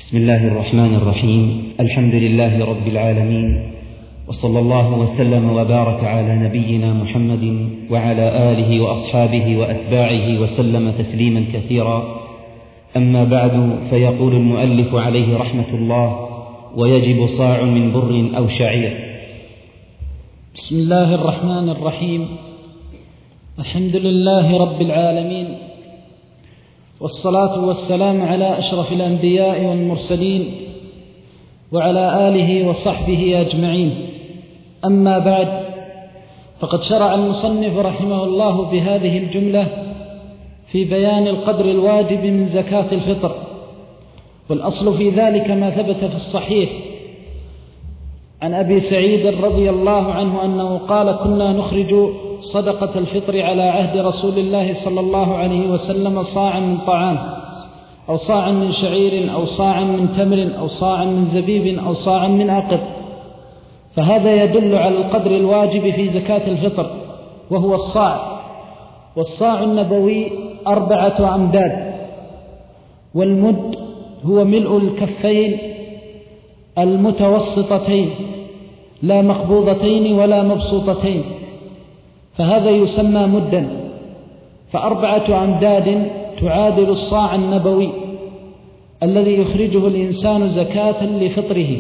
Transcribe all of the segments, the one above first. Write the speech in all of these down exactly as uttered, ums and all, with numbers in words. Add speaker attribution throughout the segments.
Speaker 1: بسم الله الرحمن الرحيم. الحمد لله رب العالمين، وصلى الله وسلم وبارك على نبينا محمد وعلى آله وأصحابه وأتباعه وسلم تسليما كثيرا. أما بعد، فيقول المؤلف عليه رحمة الله: ويجب صاع من بر أو شعير.
Speaker 2: بسم الله الرحمن الرحيم. الحمد لله رب العالمين، والصلاة والسلام على أشرف الأنبياء والمرسلين وعلى آله وصحبه أجمعين. أما بعد، فقد شرع المصنف رحمه الله بهذه الجملة في بيان القدر الواجب من زكاة الفطر، والأصل في ذلك ما ثبت في الصحيح عن أبي سعيد رضي الله عنه أنه قال: كنا نخرج صدقة الفطر على عهد رسول الله صلى الله عليه وسلم صاعا من طعام، أو صاعا من شعير، أو صاعا من تمر، أو صاعا من زبيب، أو صاعا من عقد. فهذا يدل على القدر الواجب في زكاة الفطر، وهو الصاع. والصاع النبوي أربعة أمداد، والمد هو ملء الكفين المتوسطتين لا مقبوضتين ولا مبسوطتين، فهذا يسمى مدا. فأربعة أمداد تعادل الصاع النبوي الذي يخرجه الإنسان زكاة لفطره،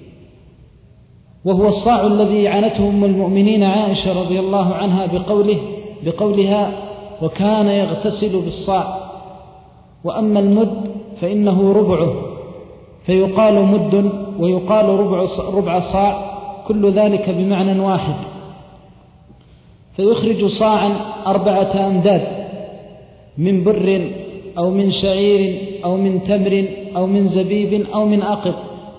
Speaker 2: وهو الصاع الذي عنته أم المؤمنين عائشة رضي الله عنها بقوله بقولها: وكان يغتسل بالصاع. وأما المد فإنه ربعه، فيقال مد ويقال ربع ربع صاع، كل ذلك بمعنى واحد. فيخرج صاعا أربعة أمداد من بر أو من شعير أو من تمر أو من زبيب أو من عقد.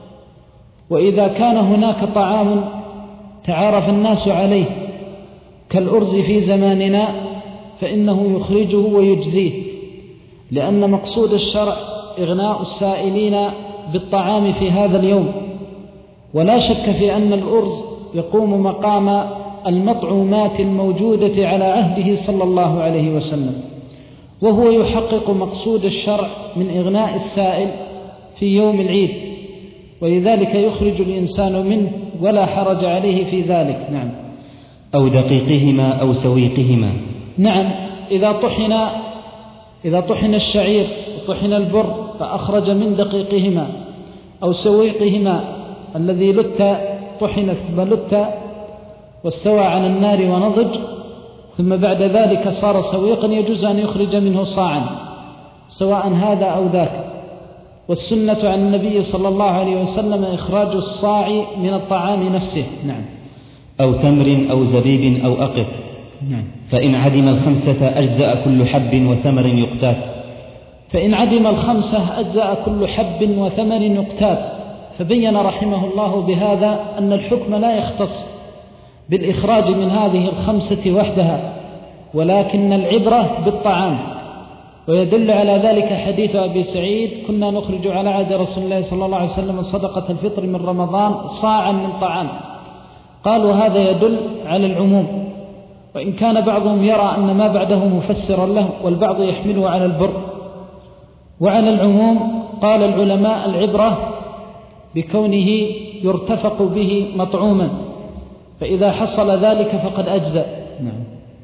Speaker 2: وإذا كان هناك طعام تعارف الناس عليه كالأرز في زماننا فإنه يخرجه ويجزيه، لأن مقصود الشرع إغناء السائلين بالطعام في هذا اليوم. ولا شك في أن الأرز يقوم مقام المطعومات الموجودة على عهده صلى الله عليه وسلم، وهو يحقق مقصود الشرع من إغناء السائل في يوم العيد، ولذلك يخرج الإنسان منه ولا حرج عليه في ذلك. نعم.
Speaker 1: أو دقيقهما أو سويقهما.
Speaker 2: نعم. إذا طحن إذا طحن الشعير وطحن البر فأخرج من دقيقهما أو سويقهما الذي لت طحن ثم لت واستوى على النار ونضج، ثم بعد ذلك صار سويقا، يجوز أن يخرج منه صاعا سواء هذا أو ذاك. والسنة عن النبي صلى الله عليه وسلم إخراج الصاع من الطعام نفسه. نعم.
Speaker 1: أو تمر أو زبيب أو أقط.
Speaker 2: نعم.
Speaker 1: فإن عدم الخمسة أجزأ كل حب وثمر يقتات.
Speaker 2: فإن عدم الخمسة أجزأ كل حب وثمر يقتات. فبين رحمه الله بهذا أن الحكم لا يختص بالإخراج من هذه الخمسة وحدها، ولكن العبرة بالطعام. ويدل على ذلك حديث أبي سعيد: كنا نخرج على عهد رسول الله صلى الله عليه وسلم صدقة الفطر من رمضان صاعا من طعام. قالوا هذا يدل على العموم، وإن كان بعضهم يرى أن ما بعده مفسرا له، والبعض يحمله على البر. وعلى العموم قال العلماء: العبرة بكونه يرتفق به مطعوما، فإذا حصل ذلك فقد أجزأ.
Speaker 1: نعم.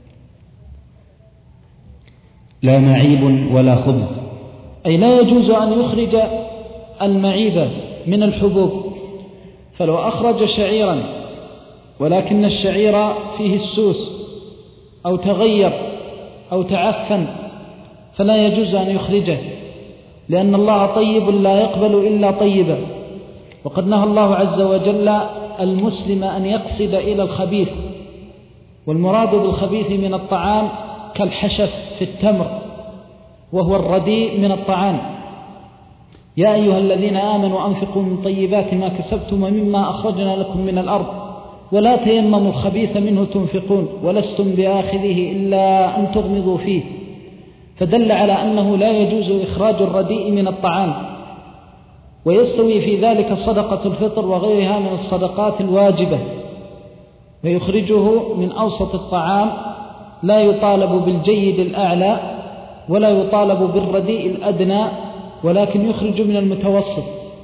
Speaker 1: لا معيب ولا خبز،
Speaker 2: أي لا يجوز أن يخرج المعيب من الحبوب. فلو أخرج شعيرا ولكن الشعير فيه السوس أو تغير أو تعفن فلا يجوز أن يخرجه، لأن الله طيب لا يقبل إلا طيبا. وقد نهى الله عز وجل المسلم أن يقصد إلى الخبيث، والمراد بالخبيث من الطعام كالحشف في التمر، وهو الرديء من الطعام. يا أيها الذين آمنوا أنفقوا من طيبات ما كسبتم ومما أخرجنا لكم من الأرض ولا تيمموا الخبيث منه تنفقون ولستم بآخذه إلا أن تغمضوا فيه. فدل على أنه لا يجوز إخراج الرديء من الطعام. ويستوي في ذلك صدقة الفطر وغيرها من الصدقات الواجبة، فيخرجه من أوسط الطعام، لا يطالب بالجيد الأعلى ولا يطالب بالرديء الأدنى، ولكن يخرج من المتوسط.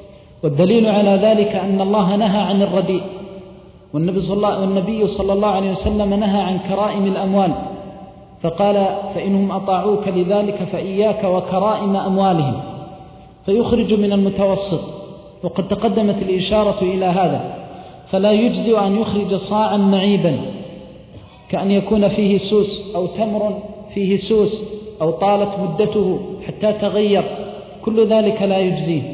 Speaker 2: والدليل على ذلك أن الله نهى عن الرديء، والنبي صلى الله, والنبي صلى الله عليه وسلم نهى عن كرائم الأموال، فقال فإنهم أطاعوك لذلك فإياك وكرائم أموالهم، فيخرج من المتوسط. وقد تقدمت الإشارة إلى هذا، فلا يجزئ أن يخرج صاعا معيبا كأن يكون فيه سوس أو تمر فيه سوس أو طالت مدته حتى تغير، كل ذلك لا يجزيه.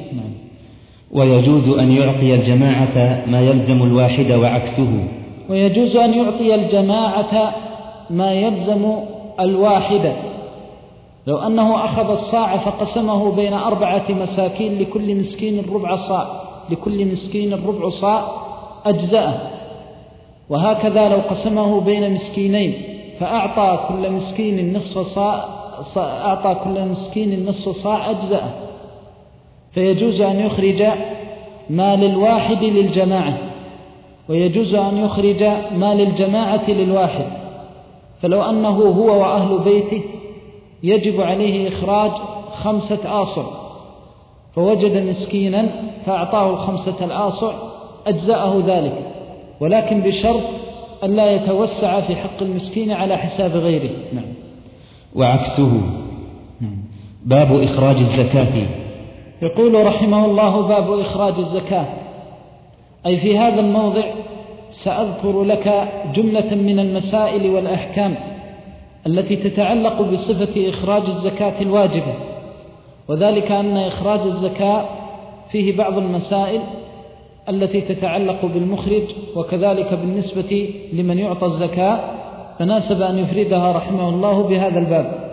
Speaker 1: ويجوز أن يعطي الجماعة ما يلزم الواحد وعكسه.
Speaker 2: ويجوز أن يعطي الجماعة ما يلزم الواحد، لو أنه أخذ الصاع فقسمه بين أربعة مساكين لكل مسكين ربع صاع لكل مسكين ربع صاع أجزأه. وهكذا لو قسمه بين مسكينين فأعطى كل مسكين نصف صاع أعطى كل مسكين نصف صاع أجزأه. فيجوز أن يخرج ما للواحد للجماعة، ويجوز أن يخرج ما للجماعة للواحد. فلو أنه هو وأهل بيته يجب عليه إخراج خمسة آصع، فوجد مسكينا فأعطاه الخمسة الآصع أجزأه ذلك، ولكن بشرط أن لا يتوسع في حق المسكين على حساب غيره. نعم.
Speaker 1: وعكسه. نعم. باب إخراج الزكاة.
Speaker 2: يقول رحمه الله: باب إخراج الزكاة. أي في هذا الموضع سأذكر لك جملة من المسائل والأحكام التي تتعلق بصفة إخراج الزكاة الواجبة، وذلك أن إخراج الزكاة فيه بعض المسائل التي تتعلق بالمخرج، وكذلك بالنسبة لمن يعطى الزكاة، فناسب أن يفردها رحمه الله بهذا الباب.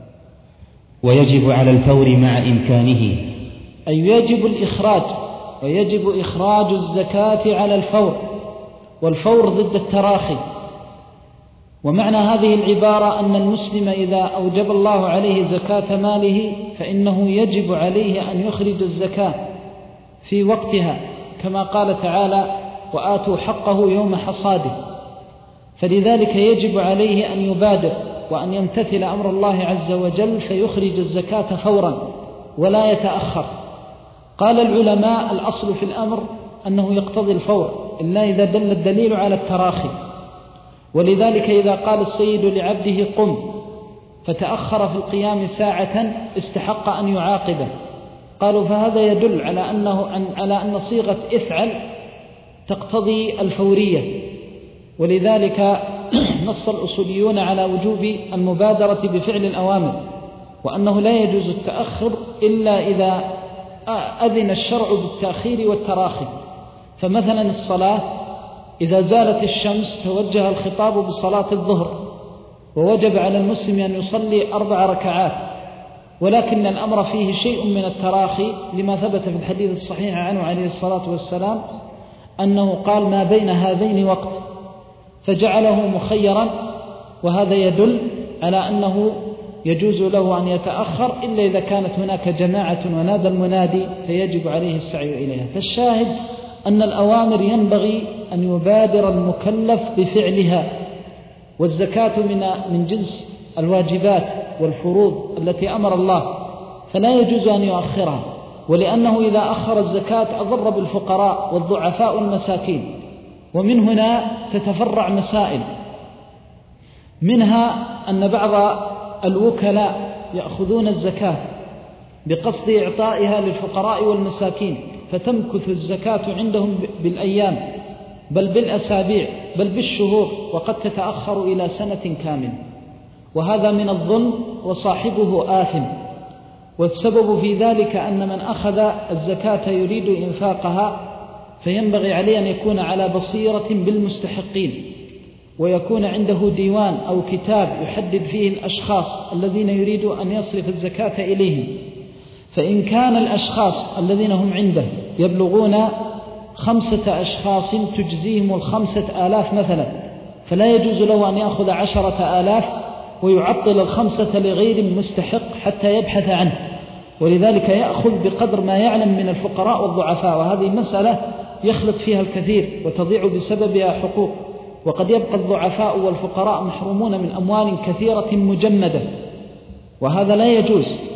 Speaker 1: ويجب على الفور مع إمكانه،
Speaker 2: أي يجب الإخراج، ويجب إخراج الزكاة على الفور، والفور ضد التراخي. ومعنى هذه العبارة أن المسلم إذا أوجب الله عليه زكاة ماله فإنه يجب عليه أن يخرج الزكاة في وقتها، كما قال تعالى: وآتوا حقه يوم حصاده. فلذلك يجب عليه أن يبادر وأن يمتثل أمر الله عز وجل فيخرج الزكاة فورا ولا يتأخر. قال العلماء: الأصل في الأمر أنه يقتضي الفور إلا إذا دل الدليل على التراخي. ولذلك إذا قال السيد لعبده قم فتأخر في القيام ساعة استحق أن يعاقبه، قالوا فهذا يدل على أنه على أن صيغة افعل تقتضي الفورية. ولذلك نص الأصوليون على وجوب المبادرة بفعل الأوامر، وأنه لا يجوز التأخر إلا إذا أذن الشرع بالتأخير والتراخي. فمثلا الصلاة إذا زالت الشمس توجه الخطاب بصلاة الظهر، ووجب على المسلم أن يصلي أربع ركعات، ولكن الأمر فيه شيء من التراخي لما ثبت في الحديث الصحيح عنه عليه الصلاة والسلام أنه قال: ما بين هذين وقت، فجعله مخيرا. وهذا يدل على أنه يجوز له أن يتأخر إلا إذا كانت هناك جماعة ونادى المنادي فيجب عليه السعي إليها. فالشاهد أن الأوامر ينبغي أن يبادر المكلف بفعلها، والزكاة من من جنس الواجبات والفروض التي أمر الله، فلا يجوز أن يؤخرها. ولأنه إذا أخر الزكاة أضر بالفقراء والضعفاء والمساكين. ومن هنا تتفرع مسائل، منها أن بعض الوكلاء يأخذون الزكاة بقصد إعطائها للفقراء والمساكين، فتمكث الزكاة عندهم بالأيام بل بالأسابيع بل بالشهور، وقد تتأخر إلى سنة كاملة، وهذا من الظلم وصاحبه آثم. والسبب في ذلك أن من أخذ الزكاة يريد إنفاقها فينبغي عليه أن يكون على بصيرة بالمستحقين، ويكون عنده ديوان أو كتاب يحدد فيه الأشخاص الذين يريد أن يصرف الزكاة إليهم. فإن كان الأشخاص الذين هم عنده يبلغون خمسة أشخاص تجزيهم الخمسة آلاف مثلا، فلا يجوز له أن يأخذ عشرة آلاف ويعطل الخمسة لغير مستحق حتى يبحث عنه، ولذلك يأخذ بقدر ما يعلم من الفقراء والضعفاء. وهذه مسألة يخلط فيها الكثير وتضيع بسببها حقوق، وقد يبقى الضعفاء والفقراء محرومون من أموال كثيرة مجمدة، وهذا لا يجوز،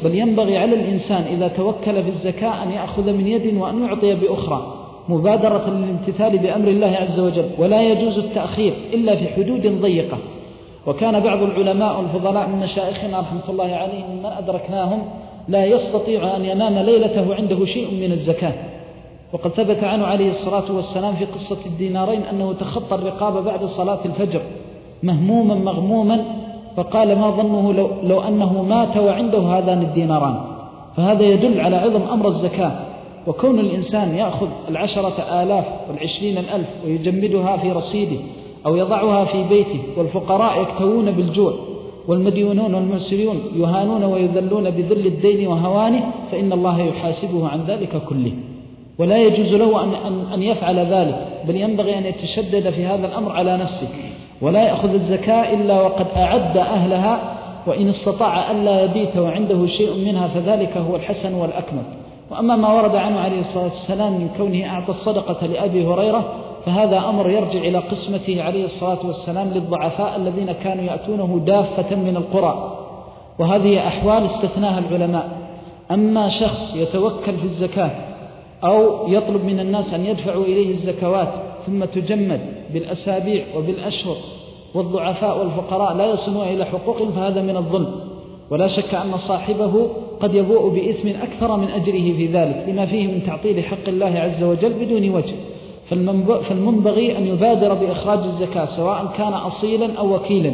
Speaker 2: بل ينبغي على الإنسان إذا توكل في الزكاة أن يأخذ من يد وأن يعطي بأخرى مبادرة للامتثال بأمر الله عز وجل، ولا يجوز التأخير إلا في حدود ضيقة. وكان بعض العلماء الفضلاء من مشايخنا رحمة الله عليهم من أدركناهم لا يستطيع أن ينام ليلته عنده شيء من الزكاة، وقد ثبت عنه عليه الصلاة والسلام في قصة الدينارين أنه تخطى الرقاب بعد صلاة الفجر مهموما مغموما، فقال ما ظنه لو, لو أنه مات وعنده هذان الديناران. فهذا يدل على عظم أمر الزكاة. وكون الإنسان يأخذ العشرة آلاف والعشرين الألف ويجمدها في رصيده أو يضعها في بيته، والفقراء يكتوون بالجوع والمديونون والمعسرون يهانون ويذلون بذل الدين وهوانه، فإن الله يحاسبه عن ذلك كله، ولا يجوز له أن, أن, أن يفعل ذلك، بل ينبغي أن يتشدد في هذا الأمر على نفسه، ولا يأخذ الزكاة إلا وقد أعد أهلها، وإن استطاع ألا يبيت وعنده شيء منها فذلك هو الحسن والأكمل. وأما ما ورد عنه عليه الصلاة والسلام من كونه أعطى الصدقة لأبي هريرة فهذا أمر يرجع إلى قسمته عليه الصلاة والسلام للضعفاء الذين كانوا يأتونه دافة من القرى، وهذه أحوال استثناها العلماء. أما شخص يتوكل في الزكاة أو يطلب من الناس أن يدفعوا إليه الزكوات ثم تجمد بالأسابيع وبالأشهر والضعفاء والفقراء لا يصلون إلى حقوقهم، فهذا من الظلم، ولا شك أن صاحبه قد يبوء بإثم أكثر من أجره في ذلك لما فيه من تعطيل حق الله عز وجل بدون وجه. فالمنبغي أن يبادر بإخراج الزكاة سواء كان أصيلا أو وكيلا.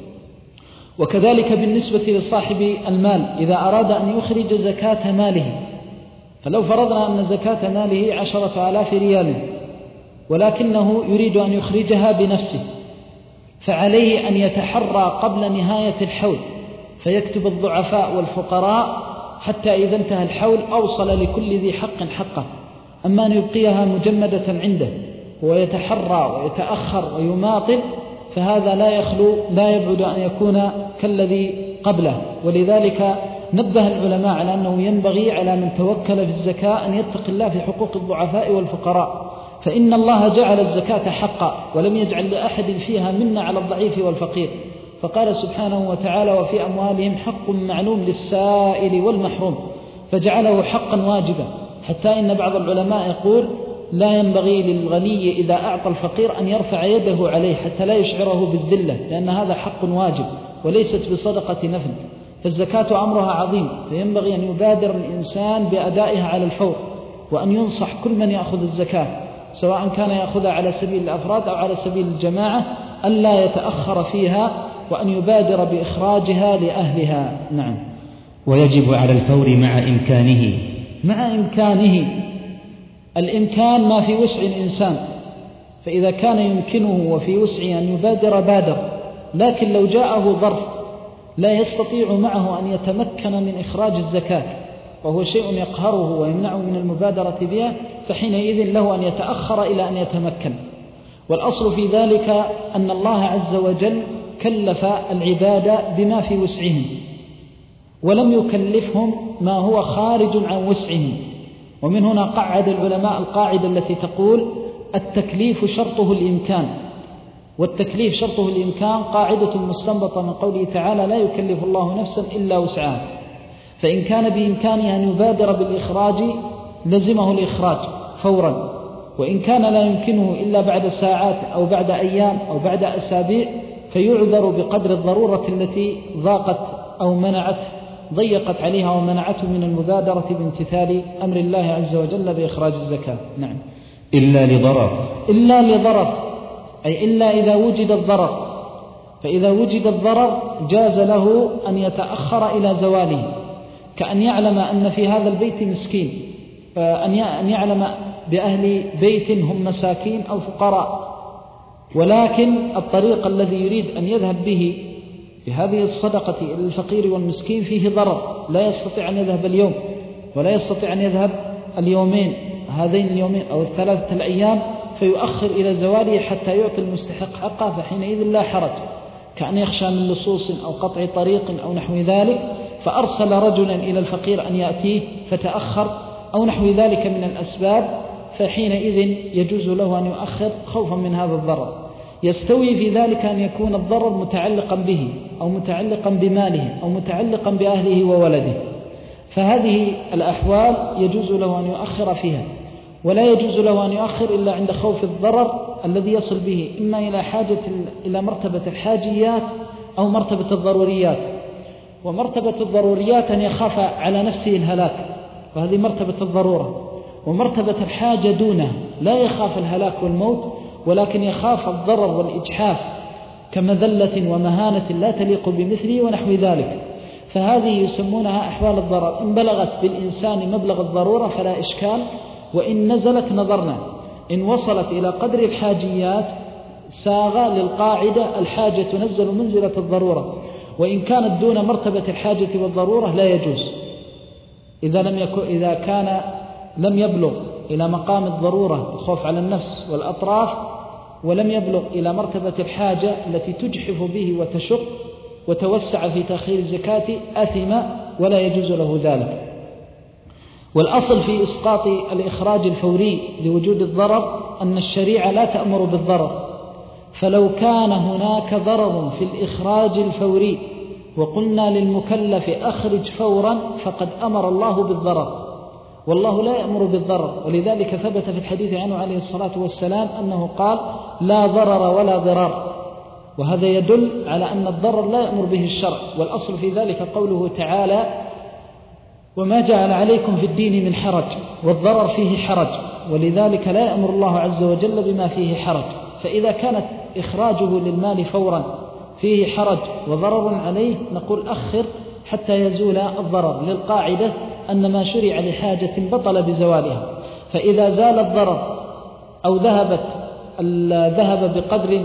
Speaker 2: وكذلك بالنسبة لصاحب المال إذا أراد أن يخرج زكاة ماله، فلو فرضنا أن زكاة ماله عشرة آلاف ريال ولكنه يريد أن يخرجها بنفسه، فعليه أن يتحرى قبل نهاية الحول فيكتب الضعفاء والفقراء حتى إذا انتهى الحول أوصل لكل ذي حق حقه. أما أن يبقيها مجمدة عنده ويتحرى ويتأخر ويماطل فهذا لا يخلو لا يبعد أن يكون كالذي قبله. ولذلك نبه العلماء على أنه ينبغي على من توكل في الزكاة أن يتقي الله في حقوق الضعفاء والفقراء، فإن الله جعل الزكاة حقا ولم يجعل لأحد فيها منا على الضعيف والفقير، فقال سبحانه وتعالى وفي أموالهم حق معلوم للسائل والمحروم، فجعله حقا واجبا، حتى إن بعض العلماء يقول لا ينبغي للغني إذا أعطى الفقير أن يرفع يده عليه حتى لا يشعره بالذلة، لأن هذا حق واجب وليست بصدقة نفل. فالزكاة أمرها عظيم، فينبغي أن يبادر الإنسان بأدائها على الفور، وأن ينصح كل من يأخذ الزكاة سواء كان يأخذها على سبيل الأفراد أو على سبيل الجماعة ألا يتأخر فيها، وأن يبادر بإخراجها لأهلها. نعم.
Speaker 1: ويجب على الفور مع إمكانه.
Speaker 2: مع إمكانه، الإمكان ما في وسع الإنسان، فإذا كان يمكنه وفي وسعه أن يبادر بادر، لكن لو جاءه ظرف لا يستطيع معه أن يتمكن من إخراج الزكاة وهو شيء يقهره ويمنعه من المبادرة بها، فحينئذ له أن يتأخر إلى أن يتمكن. والأصل في ذلك أن الله عز وجل كلف العباد بما في وسعهم ولم يكلفهم ما هو خارج عن وسعهم. ومن هنا قعد العلماء القاعدة التي تقول التكليف شرطه الإمكان، والتكليف شرطه الإمكان قاعدة مستنبطة من قوله تعالى لا يكلف الله نفسا إلا وسعها، فإن كان بإمكانه أن يبادر بالإخراج لزمه الإخراج فورا، وإن كان لا يمكنه إلا بعد ساعات أو بعد أيام أو بعد أسابيع فيعذر بقدر الضرورة التي ضاقت أو منعت ضيقت عليها ومنعته من المبادرة بامتثال أمر الله عز وجل بإخراج الزكاة. نعم.
Speaker 1: إلا لضرر.
Speaker 2: إلا لضرر، أي إلا إذا وجد الضرر، فإذا وجد الضرر جاز له أن يتأخر إلى زواله، كأن يعلم أن في هذا البيت مسكين، أن يعلم بأهل بيت هم مساكين أو فقراء، ولكن الطريق الذي يريد أن يذهب به بهذه الصدقة إلى الفقير والمسكين فيه ضرر، لا يستطيع أن يذهب اليوم ولا يستطيع أن يذهب اليومين هذين اليومين أو الثلاثة الأيام، فيؤخر إلى زواله حتى يعطي المستحق حقه، فحينئذ لا حرج، كأن يخشى من لصوص أو قطع طريق أو نحو ذلك، فأرسل رجلا إلى الفقير أن يأتيه فتأخر أو نحو ذلك من الأسباب، فحينئذ يجوز له أن يؤخر خوفا من هذا الضرر. يستوي في ذلك أن يكون الضرر متعلقا به أو متعلقا بماله أو متعلقا بأهله وولده، فهذه الأحوال يجوز له أن يؤخر فيها، ولا يجوز له أن يؤخر إلا عند خوف الضرر الذي يصل به إما إلى حاجة إلى مرتبة الحاجيات أو مرتبة الضروريات. ومرتبة الضروريات أن يخاف على نفسه الهلاك، وهذه مرتبة الضرورة. ومرتبة الحاجة دونه، لا يخاف الهلاك والموت، ولكن يخاف الضرر والإجحاف كمذلة ومهانة لا تليق بمثله ونحو ذلك. فهذه يسمونها أحوال الضرر. إن بلغت بالإنسان مبلغ الضرورة فلا إشكال، وإن نزلت نظرنا. إن وصلت إلى قدر الحاجيات ساغ للقاعدة الحاجة تنزل منزلة الضرورة، وإن كانت دون مرتبة الحاجة والضرورة لا يجوز. إذا لم يكن إذا كان لم يبلغ إلى مقام الضرورة الخوف على النفس والأطراف، ولم يبلغ إلى مرتبة الحاجة التي تجحف به وتشق وتوسع في تأخير الزكاة، أثم ولا يجوز له ذلك. والأصل في إسقاط الإخراج الفوري لوجود الضرر أن الشريعة لا تأمر بالضرر، فلو كان هناك ضرر في الإخراج الفوري وقلنا للمكلف أخرج فورا فقد أمر الله بالضرر، والله لا يأمر بالضرر. ولذلك ثبت في الحديث عنه عليه الصلاة والسلام أنه قال لا ضرر ولا ضرار، وهذا يدل على أن الضرر لا يأمر به الشرع. والأصل في ذلك قوله تعالى وما جعل عليكم في الدين من حرج، والضرر فيه حرج، ولذلك لا يأمر الله عز وجل بما فيه حرج. فإذا كانت إخراجه للمال فورا فيه حرج وضرر عليه نقول أخر حتى يزول الضرر، للقاعدة أن ما شرع لحاجة بطل بزوالها. فإذا زال الضرر أو ذهبت ذهب بقدر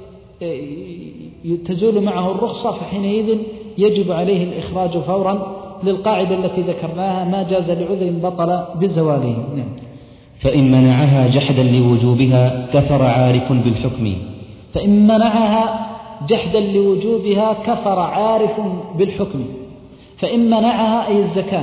Speaker 2: تزول معه الرخصة فحينئذ يجب عليه الإخراج فورا، للقاعدة التي ذكرناها ما جاز لعذر بطل بزواله.
Speaker 1: فإن منعها جحدا لوجوبها كفر عارف بالحكم.
Speaker 2: فإن منعها جحدا لوجوبها كفر عارف بالحكم. فإن منعها أي الزكاة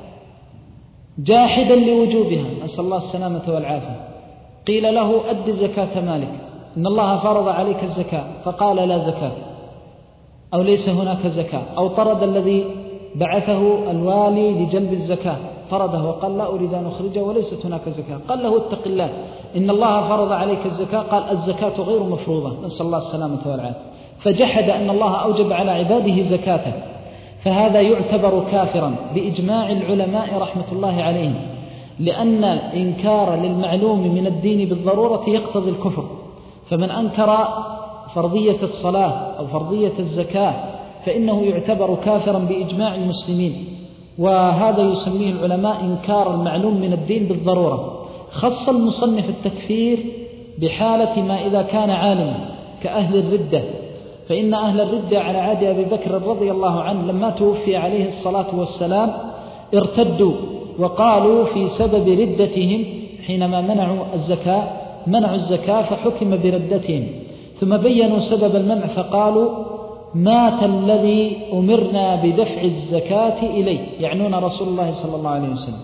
Speaker 2: جاحدا لوجوبها، نسأل الله السلامة والعافية، قيل له أد زكاة مالك، إن الله فرض عليك الزكاة، فقال لا زكاة أو ليس هناك زكاة، أو طرد الذي بعثه الوالي لجلب الزكاة طرده وقال لا أريد أن أخرجه وليست هناك زكاة، قال له اتق الله إن الله فرض عليك الزكاة، قال الزكاة غير مفروضة، نسأل الله السلامة والعافية، فجحد أن الله أوجب على عباده زكاته، فهذا يعتبر كافرا بإجماع العلماء رحمة الله عليهم، لأن الإنكار للمعلوم من الدين بالضرورة يقتضي الكفر. فمن أنكر فرضية الصلاة أو فرضية الزكاة فإنه يعتبر كافرا بإجماع المسلمين، وهذا يسميه العلماء إنكار المعلوم من الدين بالضرورة. خص المصنف التكفير بحالة ما إذا كان عالما كأهل الردة، فإن أهل الردة على عهد أبي بكر رضي الله عنه لما توفي عليه الصلاة والسلام ارتدوا وقالوا في سبب ردتهم حينما منعوا الزكاة منعوا الزكاة فحكم بردتهم، ثم بينوا سبب المنع فقالوا مات الذي أمرنا بدفع الزكاة إليه، يعنون رسول الله صلى الله عليه وسلم،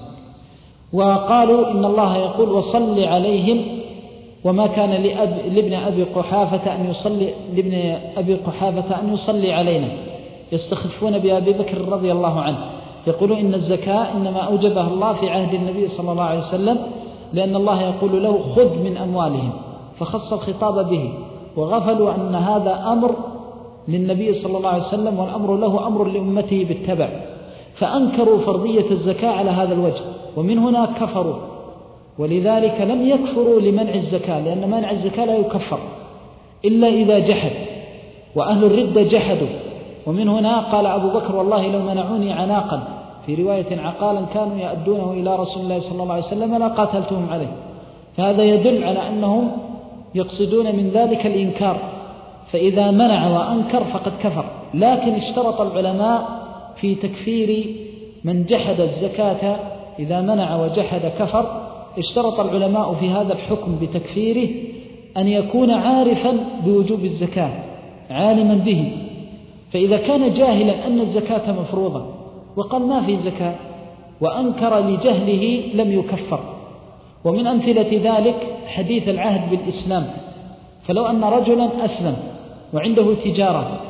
Speaker 2: وقالوا إن الله يقول وصل عليهم، وما كان لأب لابن أبي قحافة أن يصلي لابن أبي قحافة أن يصلي علينا، يستخفون بأبي بكر رضي الله عنه، يقولون إن الزكاة إنما أوجبها الله في عهد النبي صلى الله عليه وسلم، لأن الله يقول له خذ من أموالهم، فخص الخطاب به، وغفلوا أن هذا أمر للنبي صلى الله عليه وسلم والأمر له أمر لأمته بالتبع، فأنكروا فرضية الزكاة على هذا الوجه، ومن هنا كفروا. ولذلك لم يكفروا لمنع الزكاة، لأن منع الزكاة لا يكفر إلا إذا جحد، وأهل الردة جحدوا، ومن هنا قال أبو بكر والله لو منعوني عناقا، في رواية عقالا كانوا يأدونه إلى رسول الله صلى الله عليه وسلم لا قاتلتهم عليه، فهذا يدل على أنهم يقصدون من ذلك الإنكار، فإذا منع وأنكر فقد كفر. لكن اشترط العلماء في تكفير من جحد الزكاة، إذا منع وجحد كفر، اشترط العلماء في هذا الحكم بتكفيره أن يكون عارفا بوجوب الزكاة عالما به، فإذا كان جاهلا أن الزكاة مفروضة وقال ما في زكاة وأنكر لجهله لم يكفر. ومن أمثلة ذلك حديث العهد بالإسلام، فلو أن رجلا أسلم وعنده تجارة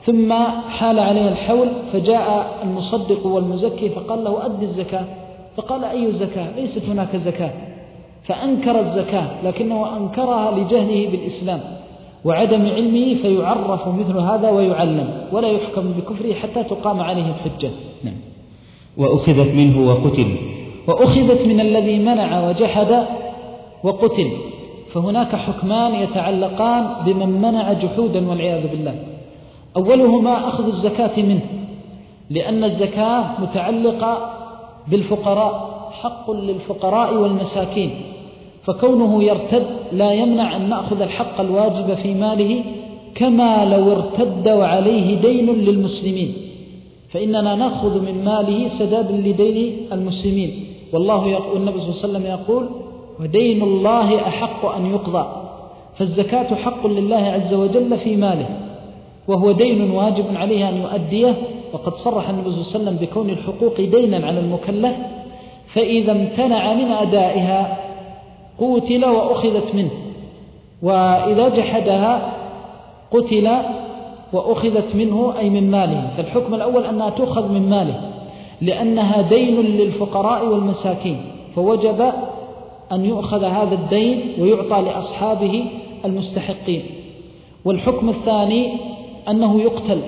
Speaker 2: ثم حال عليه الحول فجاء المصدق والمزكي فقال له أدي الزكاة، فقال أي زكاة؟ ليست هناك زكاة، فأنكر الزكاة، لكنه أنكرها لجهله بالإسلام وعدم علمه، فيعرف مثل هذا ويعلم ولا يحكم بكفره حتى تقام عليه الحجة. نعم.
Speaker 1: وأخذت منه وقتل.
Speaker 2: وأخذت من الذي منع وجحد وقتل، فهناك حكمان يتعلقان بمن منع جحودا والعياذ بالله. أولهما أخذ الزكاة منه، لأن الزكاة متعلقة بالفقراء، حق للفقراء والمساكين، فكونه يرتد لا يمنع أن نأخذ الحق الواجب في ماله، كما لو ارتد وعليه دين للمسلمين، فإننا نأخذ من ماله سدادا لدين المسلمين. والله يقول، النبي صلى الله عليه وسلم يقول: ودين الله أحق أن يقضى. فالزكاة حق لله عز وجل في ماله، وهو دين واجب عليه أن يؤديه، وقد صرح النبي صلى الله عليه وسلم بكون الحقوق دينا على المكلف، فإذا امتنع من أدائها قتل وأخذت منه، وإذا جحدها قتل وأخذت منه أي من ماله. فالحكم الأول أنها تؤخذ من ماله لأنها دين للفقراء والمساكين، فوجب أن يؤخذ هذا الدين ويعطى لأصحابه المستحقين. والحكم الثاني أنه يقتل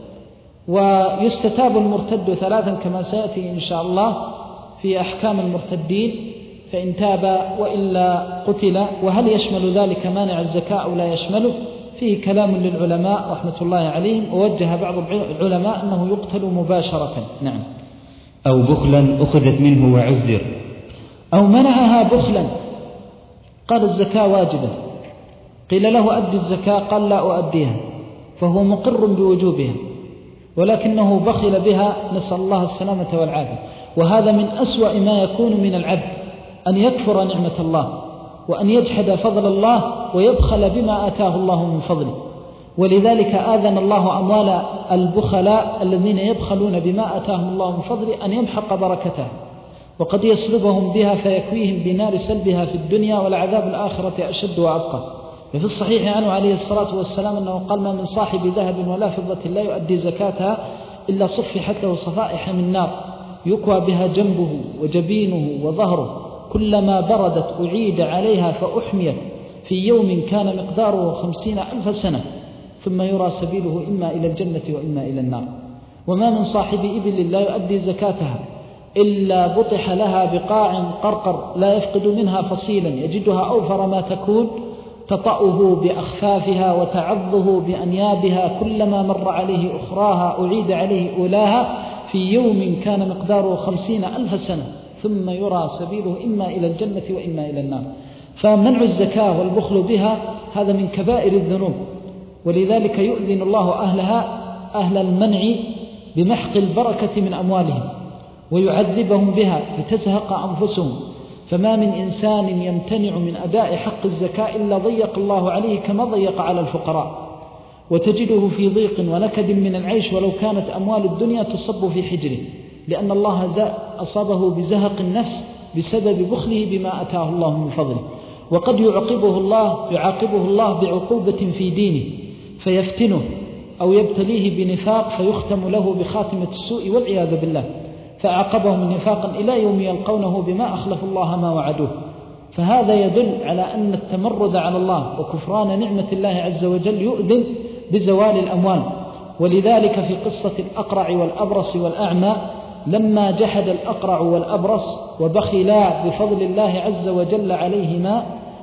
Speaker 2: ويستتاب المرتد ثلاثا كما سيأتي إن شاء الله في أحكام المرتدين، فإن تاب وإلا قتل. وهل يشمل ذلك مانع الزكاة أو لا يشمله؟ فيه كلام للعلماء رحمة الله عليهم، ووجه بعض العلماء أنه يقتل مباشرة. نعم.
Speaker 1: أو بخلا أخذت منه وعزر.
Speaker 2: أو منعها بخلا، قال الزكاة واجبة، قيل له أدي الزكاة، قال لا أؤديها، فهو مقر بوجوبها، ولكنه بخل بها، نسأل الله السلامة والعافية. وهذا من أسوأ ما يكون من العبد، أن يكفر نعمة الله وأن يجحد فضل الله ويبخل بما آتاه الله من فضله. ولذلك آذن الله أموال البخلاء الذين يبخلون بما آتاهم الله من فضله أن يمحق بركتها، وقد يسلبهم بها فيكويهم بنار سلبها في الدنيا، والعذاب الآخرة أشد وأبقى. ففي الصحيح عنه عليه الصلاة والسلام أنه قال: ما من صاحب ذهب ولا فضة لا يؤدي زكاتها إلا صفحت له صفائح من نار يكوى بها جنبه وجبينه وظهره، كلما بردت أعيد عليها فأحميت في يوم كان مقداره خمسين ألف سنة، ثم يرى سبيله إما إلى الجنة وإما إلى النار. وما من صاحب إبل لا يؤدي زكاتها إلا بطح لها بقاع قرقر لا يفقد منها فصيلا، يجدها أوفر ما تكون، تطأه بأخفافها وتعضه بأنيابها، كلما مر عليه أخراها أعيد عليه أولاها في يوم كان مقداره خمسين ألف سنة، ثم يرى سبيله إما إلى الجنة وإما إلى النار. فمنع الزكاة والبخل بها هذا من كبائر الذنوب، ولذلك يؤذن الله أهلها أهل المنع بمحق البركة من أموالهم ويعذبهم بها فتزهق أنفسهم. فما من إنسان يمتنع من أداء حق الزكاة إلا ضيق الله عليه كما ضيق على الفقراء، وتجده في ضيق ونكد من العيش ولو كانت أموال الدنيا تصب في حجره، لأن الله أصابه بزهق النفس بسبب بخله بما أتاه الله من فضله. وقد يعاقبه الله يعاقبه الله بعقوبة في دينه فيفتنه أو يبتليه بنفاق فيختم له بخاتمة السوء والعياذ بالله، فأعقبهم نفاقا إلى يوم يلقونه بما أخلف الله ما وعدوه. فهذا يدل على أن التمرد على الله وكفران نعمة الله عز وجل يؤذن بزوال الأموال. ولذلك في قصة الأقرع والأبرص والأعمى، لما جحد الأقرع والأبرص وبخلا بفضل الله عز وجل عليهما،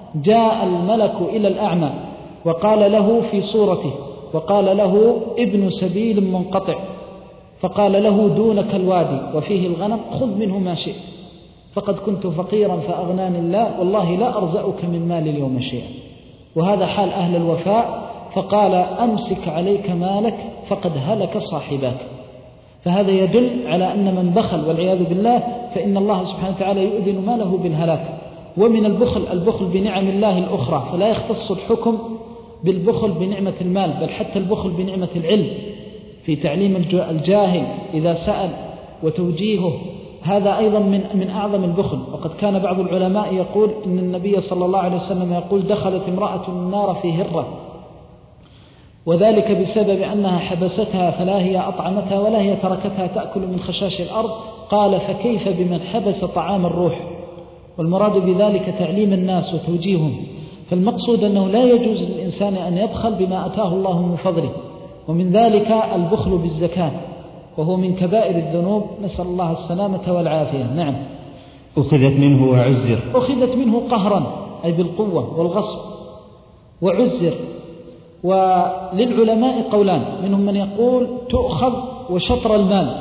Speaker 2: جاء الملك إلى الأعمى وقال له في صورته، وقال له: ابن سبيل منقطع، فقال له: دونك الوادي وفيه الغنم، خذ منه ما شئت، فقد كنت فقيرا فأغناني الله، والله لا أرزأك من مال اليوم شيئا. وهذا حال أهل الوفاء، فقال: أمسك عليك مالك فقد هلك صاحبك. فهذا يدل على أن من بخل والعياذ بالله فإن الله سبحانه وتعالى يؤذن ماله بالهلاك. ومن البخل البخل بنعم الله الأخرى، فلا يختص الحكم بالبخل بنعمة المال، بل حتى البخل بنعمة العلم في تعليم الجاهل إذا سأل وتوجيهه، هذا أيضا من من أعظم البخل. وقد كان بعض العلماء يقول إن النبي صلى الله عليه وسلم يقول: دخلت امرأة النار في هرة وذلك بسبب أنها حبستها فلا هي أطعمتها ولا هي تركتها تأكل من خشاش الأرض. قال فكيف بمن حبس طعام الروح؟ والمراد بذلك تعليم الناس وتوجيههم. فالمقصود أنه لا يجوز للإنسان أن يبخل بما أتاه الله من فضله، ومن ذلك البخل بالزكاة، وهو من كبائر الذنوب، نسأل الله السلامة والعافية. نعم.
Speaker 1: أخذت منه وعزر.
Speaker 2: أخذت منه قهرا أي بالقوة والغصب، وعزر. وللعلماء قولان، منهم من يقول تؤخذ وشطر المال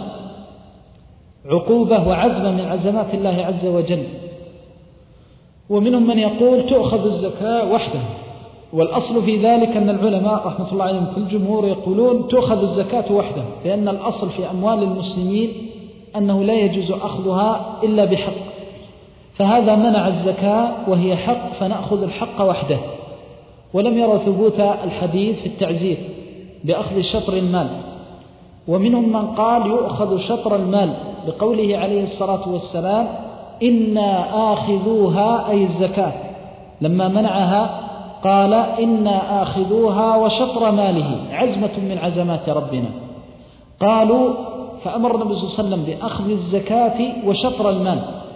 Speaker 2: عقوبة وعزمة من عزمات الله عز وجل، ومنهم من يقول تؤخذ الزكاة وحدها. والأصل في ذلك أن العلماء رحمة الله عليهم في الجمهور يقولون تؤخذ الزكاة وحدها، لأن الأصل في أموال المسلمين أنه لا يجوز أخذها إلا بحق، فهذا منع الزكاة وهي حق فنأخذ الحق وحده. ولم يروا ثبوت الحديث في التعزير بأخذ شطر المال. ومنهم من قال يؤخذ شطر المال بقوله عليه الصلاة والسلام إنا آخذوها أي الزكاة، لما منعها قال إنا آخذوها وشطر ماله، عزمة من عزمات ربنا. قالوا فأمر النبي صلى الله عليه وسلم بأخذ الزكاة وشطر المال.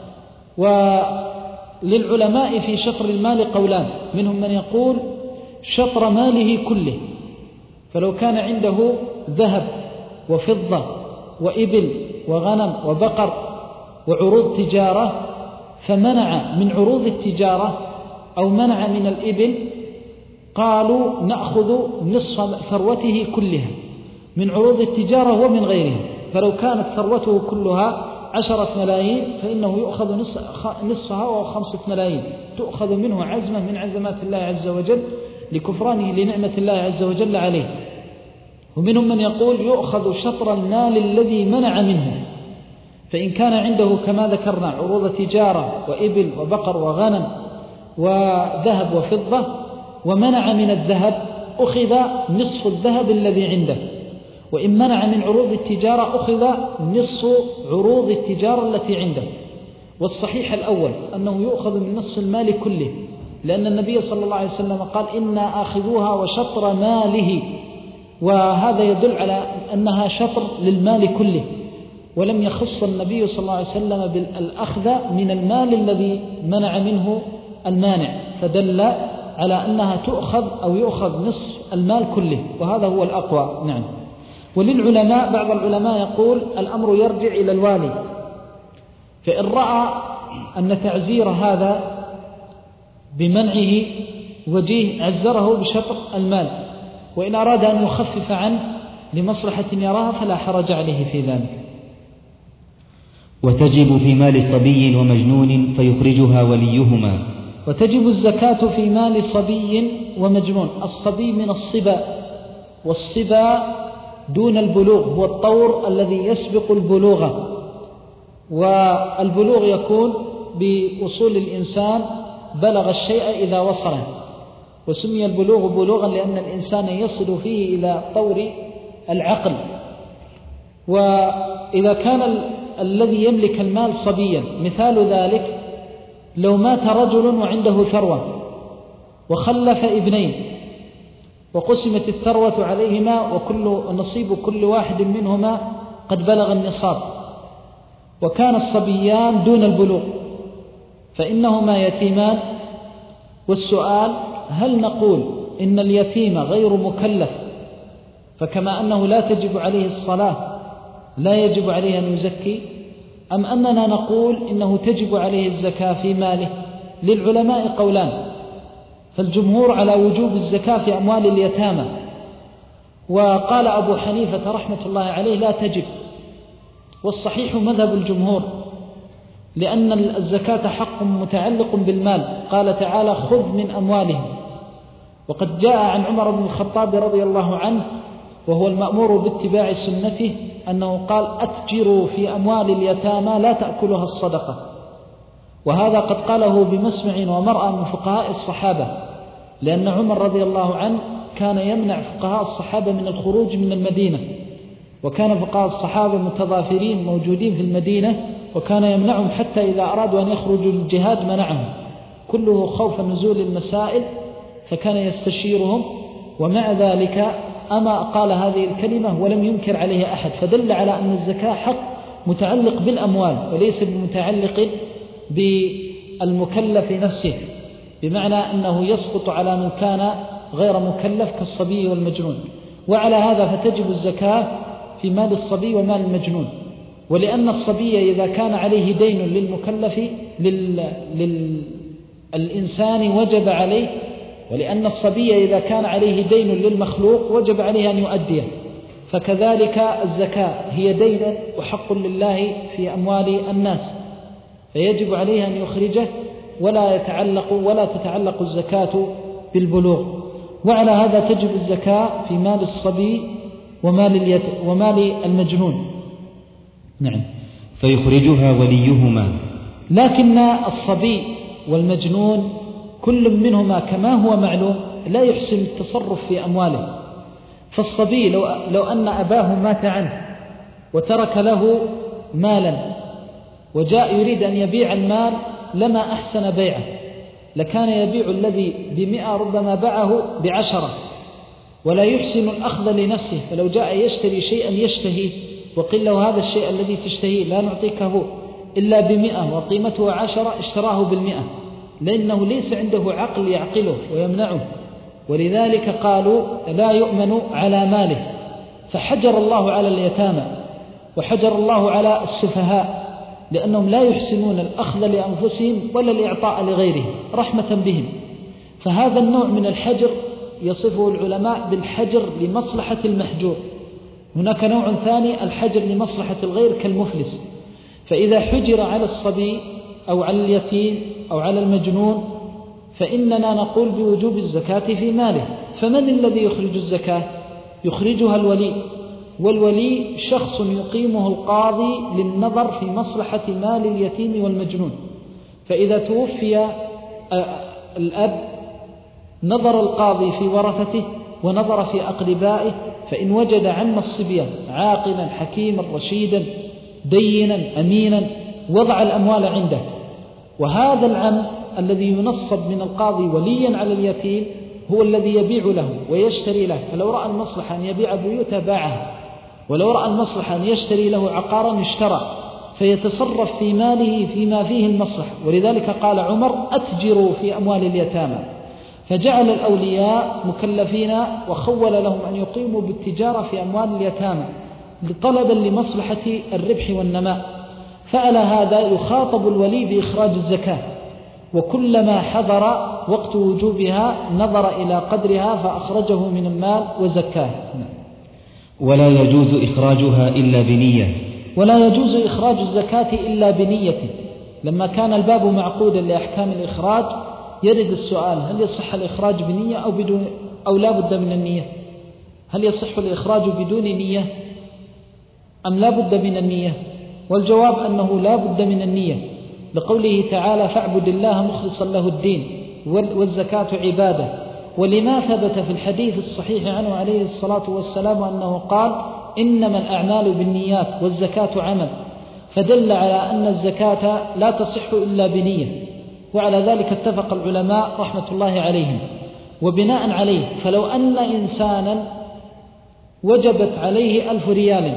Speaker 2: وللعلماء في شطر المال قولان، منهم من يقول شطر ماله كله، فلو كان عنده ذهب وفضة وإبل وغنم وبقر وعروض تجارة فمنع من عروض التجارة أو منع من الإبل، قالوا نأخذ نصف ثروته كلها من عروض التجارة ومن غيرها. فلو كانت ثروته كلها عشرة ملايين فإنه يؤخذ نصفها وهو خمسة ملايين، تؤخذ منه عزمة من عزمات الله عز وجل لكفرانه لنعمة الله عز وجل عليه. ومنهم من يقول يؤخذ شطر المال الذي منع منه، فإن كان عنده كما ذكرنا عروض تجارة وإبل وبقر وغنم وذهب وفضة ومنع من الذهب أخذ نصف الذهب الذي عنده، وإن منع من عروض التجارة أخذ نصف عروض التجارة التي عنده. والصحيح الأول أنه يؤخذ من نصف المال كله، لأن النبي صلى الله عليه وسلم قال إنا آخذوها وشطر ماله، وهذا يدل على أنها شطر للمال كله، ولم يخص النبي صلى الله عليه وسلم بالأخذ من المال الذي منع منه المانع، فدل على أنها تؤخذ أو يؤخذ نصف المال كله، وهذا هو الأقوى. نعم. وللعلماء بعض العلماء يقول الأمر يرجع إلى الوالي، فإن رأى أن تعزير هذا بمنعه وجيه عزره بشطر المال، وإن أراد أن يخفف عنه لمصلحة يراها فلا حرج عليه في ذلك.
Speaker 1: وتجب في مال صبي ومجنون فيخرجها وليهما.
Speaker 2: وتجب الزكاة في مال صبي ومجنون. الصبي من الصبا، والصبا دون البلوغ هو الطور الذي يسبق البلوغ، والبلوغ يكون بوصول الإنسان بلغ الشيء إذا وصله، وسمي البلوغ بلوغا لأن الإنسان يصل فيه إلى طور العقل. وإذا كان ال... الذي يملك المال صبيا، مثال ذلك لو مات رجل وعنده ثروة وخلف ابنين وقسمت الثروة عليهما وكل نصيب كل واحد منهما قد بلغ النصاب، وكان الصبيان دون البلوغ، فإنهما يتيمان. والسؤال هل نقول إن اليتيم غير مكلف فكما أنه لا تجب عليه الصلاة لا يجب عليه أن يزكي، أم أننا نقول إنه تجب عليه الزكاة في ماله؟ للعلماء قولان، فالجمهور على وجوب الزكاة في أموال اليتامى، وقال أبو حنيفة رحمة الله عليه لا تجب، والصحيح مذهب الجمهور، لأن الزكاة حق متعلق بالمال، قال تعالى خذ من أموالهم. وقد جاء عن عمر بن الخطاب رضي الله عنه وهو المأمور باتباع سنته أنه قال أتجروا في أموال اليتامى لا تأكلها الصدقة، وهذا قد قاله بمسمع ومرأى من فقهاء الصحابة، لأن عمر رضي الله عنه كان يمنع فقهاء الصحابة من الخروج من المدينة، وكان فقهاء الصحابة متضافرين موجودين في المدينة، وكان يمنعهم حتى إذا أرادوا أن يخرجوا للجهاد منعهم، كله خوف نزول المسائل، فكان يستشيرهم. ومع ذلك أما قال هذه الكلمة ولم ينكر عليها أحد، فدل على أن الزكاة حق متعلق بالأموال وليس بمتعلق بالمكلف نفسه، بمعنى أنه يسقط على من كان غير مكلف كالصبي والمجنون. وعلى هذا فتجب الزكاة في مال الصبي ومال المجنون، ولأن الصبي إذا كان عليه دين للمكلف لل... للإنسان وجب عليه، ولأن الصبي إذا كان عليه دين للمخلوق وجب عليه أن يؤديه، فكذلك الزكاة هي دين وحق لله في أموال الناس، فيجب عليه أن يخرجه ولا يتعلق ولا تتعلق الزكاة بالبلوغ. وعلى هذا تجب الزكاة في مال الصبي ومال اليت... ومال المجنون.
Speaker 1: نعم. فيخرجها وليهما.
Speaker 2: لكن الصبي والمجنون كل منهما كما هو معلوم لا يحسن التصرف في أمواله. فالصبي لو, لو أن أباه مات عنه وترك له مالا وجاء يريد أن يبيع المال لما أحسن بيعه، لكان يبيع الذي بمئة ربما باعه بعشرة، ولا يحسن الأخذ لنفسه، فلو جاء يشتري شيئا يشتهي وقل له هذا الشيء الذي تشتهيه لا نعطيكه إلا بمئة وقيمته عشرة، اشتراه بالمئة، لأنه ليس عنده عقل يعقله ويمنعه. ولذلك قالوا لا يؤمن على ماله، فحجر الله على اليتامى وحجر الله على السفهاء، لأنهم لا يحسنون الأخذ لأنفسهم ولا الإعطاء لغيرهم رحمة بهم. فهذا النوع من الحجر يصفه العلماء بالحجر لمصلحة المحجور. هناك نوع ثاني الحجر لمصلحة الغير كالمفلس. فإذا حجر على الصبي أو على اليتيم أو على المجنون فإننا نقول بوجوب الزكاة في ماله. فمن الذي يخرج الزكاة؟ يخرجها الولي، والولي شخص يقيمه القاضي للنظر في مصلحة مال اليتيم والمجنون. فإذا توفي الأب نظر القاضي في ورثته ونظر في أقربائه، فإن وجد عم الصبيان عاقلا حكيما رشيدا دينا أمينا وضع الأموال عنده، وهذا العم الذي ينصب من القاضي وليا على اليتيم هو الذي يبيع له ويشتري له. فلو رأى المصلحة أن يبيع بيوته باعها، ولو رأى المصلحة أن يشتري له عقارا اشترى، فيتصرف في ماله فيما فيه المصلحة. ولذلك قال عمر أتجروا في أموال اليتامى، فجعل الأولياء مكلفين وخول لهم أن يقيموا بالتجارة في أموال اليتامى طلبا لمصلحة الربح والنماء. فعلى هذا يخاطب الولي بإخراج الزكاة، وكلما حضر وقت وجوبها نظر إلى قدرها فأخرجه من المال وزكاه.
Speaker 1: ولا يجوز إخراجها إلا بنية.
Speaker 2: ولا يجوز إخراج الزكاة إلا بنية. لما كان الباب معقودا لأحكام الإخراج يرد السؤال: هل يصح الإخراج بنية أو بدون أو لا بد من النية؟ هل يصح الإخراج بدون نية أم لا بد من النية؟ والجواب أنه لا بد من النية، لقوله تعالى: فاعبد الله مخلصا له الدين والزكاة عبادة. ولما ثبت في الحديث الصحيح عنه عليه الصلاة والسلام أنه قال: إنما الأعمال بالنيات والزكاة عمل، فدل على أن الزكاة لا تصح إلا بنية. وعلى ذلك اتفق العلماء رحمة الله عليهم. وبناء عليه فلو أن إنسانا وجبت عليه ألف ريال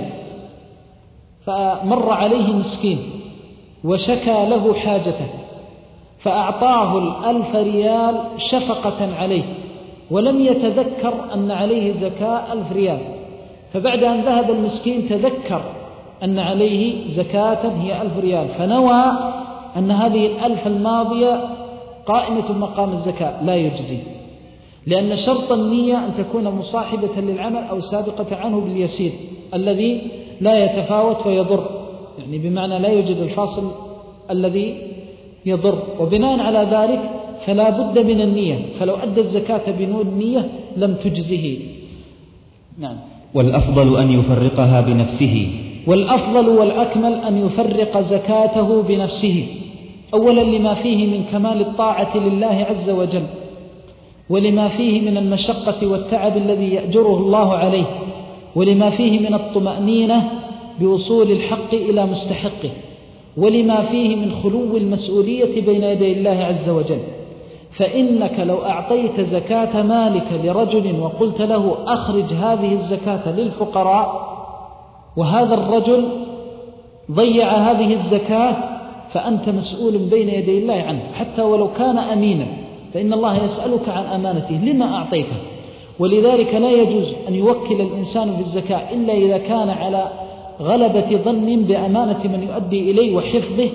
Speaker 2: فمر عليه مسكين وشكى له حاجته فأعطاه الألف ريال شفقة عليه ولم يتذكر أن عليه زكاة ألف ريال، فبعد أن ذهب المسكين تذكر أن عليه زكاة هي ألف ريال، فنوى أن هذه الألف الماضية قائمة مقام الزكاة، لا يجزي، لأن شرط النية أن تكون مصاحبة للعمل أو سابقة عنه باليسير الذي لا يتفاوت ويضر، يعني بمعنى لا يوجد الفاصل الذي يضر. وبناء على ذلك فلا بد من النية، فلو أدى الزكاة بدون نية لم تجزه. نعم.
Speaker 1: والأفضل أن يفرقها بنفسه.
Speaker 2: والأفضل والأكمل أن يفرق زكاته بنفسه، أولا لما فيه من كمال الطاعة لله عز وجل، ولما فيه من المشقة والتعب الذي يأجره الله عليه، ولما فيه من الطمأنينة بوصول الحق إلى مستحقه، ولما فيه من خلو المسؤولية بين يدي الله عز وجل. فإنك لو أعطيت زكاة مالك لرجل وقلت له أخرج هذه الزكاة للفقراء وهذا الرجل ضيع هذه الزكاة فأنت مسؤول بين يدي الله عنه حتى ولو كان أمينا، فإن الله يسألك عن أمانته لما أعطيته. ولذلك لا يجوز أن يوكل الإنسان بالزكاة إلا إذا كان على غلبة ظن بأمانة من يؤدي إليه وحفظه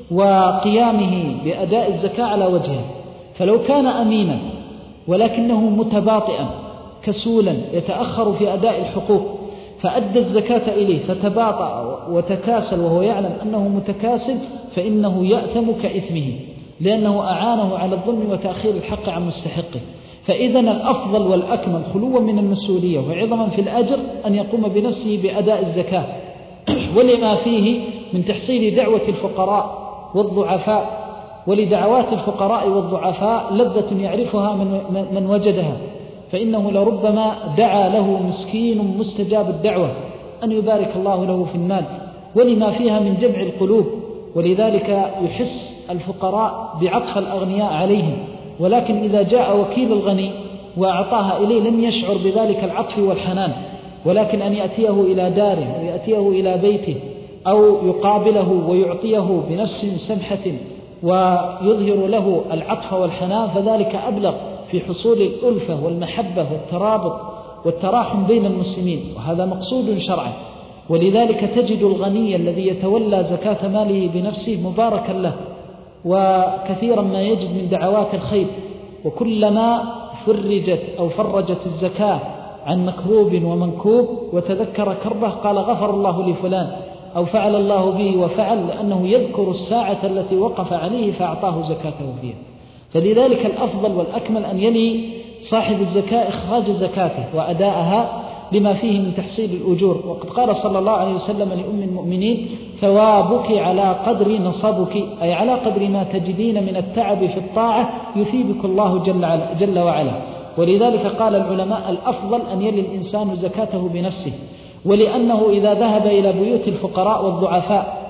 Speaker 2: وقيامه بأداء الزكاة على وجهه. فلو كان أمينا ولكنه متباطئا كسولا يتأخر في أداء الحقوق فأدى الزكاة إليه فتباطأ وتكاسل وهو يعلم أنه متكاسل فإنه يأثم كإثمه، لأنه أعانه على الظلم وتأخير الحق عن مستحقه. فإذن الأفضل والأكمل خلوا من المسؤولية وعظما في الأجر أن يقوم بنفسه بأداء الزكاة، ولما فيه من تحصيل دعوة الفقراء والضعفاء، ولدعوات الفقراء والضعفاء لذة يعرفها من, من وجدها، فإنه لربما دعا له مسكين مستجاب الدعوة أن يبارك الله له في المال، ولما فيها من جمع القلوب. ولذلك يحس الفقراء بعطف الأغنياء عليهم، ولكن إذا جاء وكيل الغني وأعطاها إليه لم يشعر بذلك العطف والحنان، ولكن أن يأتيه إلى داره أو يأتيه إلى بيته أو يقابله ويعطيه بنفس سمحة ويظهر له العطف والحنان فذلك أبلغ في حصول الألفة والمحبة والترابط والتراحم بين المسلمين، وهذا مقصود شرعا. ولذلك تجد الغني الذي يتولى زكاة ماله بنفسه مباركا له، وكثيرا ما يجد من دعوات الخير، وكلما فرجت أو فرجت الزكاة عن مكروب ومنكوب وتذكر كربه قال غفر الله لفلان أو فعل الله به وفعل، لأنه يذكر الساعة التي وقف عليه فأعطاه زكاته فيها. فلذلك الأفضل والأكمل أن يلي صاحب الزكاة إخراج زكاته وأداءها لما فيه من تحصيل الأجور. وقد قال صلى الله عليه وسلم لأم المؤمنين ثوابك على قدر نصبك، أي على قدر ما تجدين من التعب في الطاعة يثيبك الله جل, جل وعلا. ولذلك قال العلماء الأفضل أن يلي الإنسان زكاته بنفسه، ولأنه إذا ذهب إلى بيوت الفقراء والضعفاء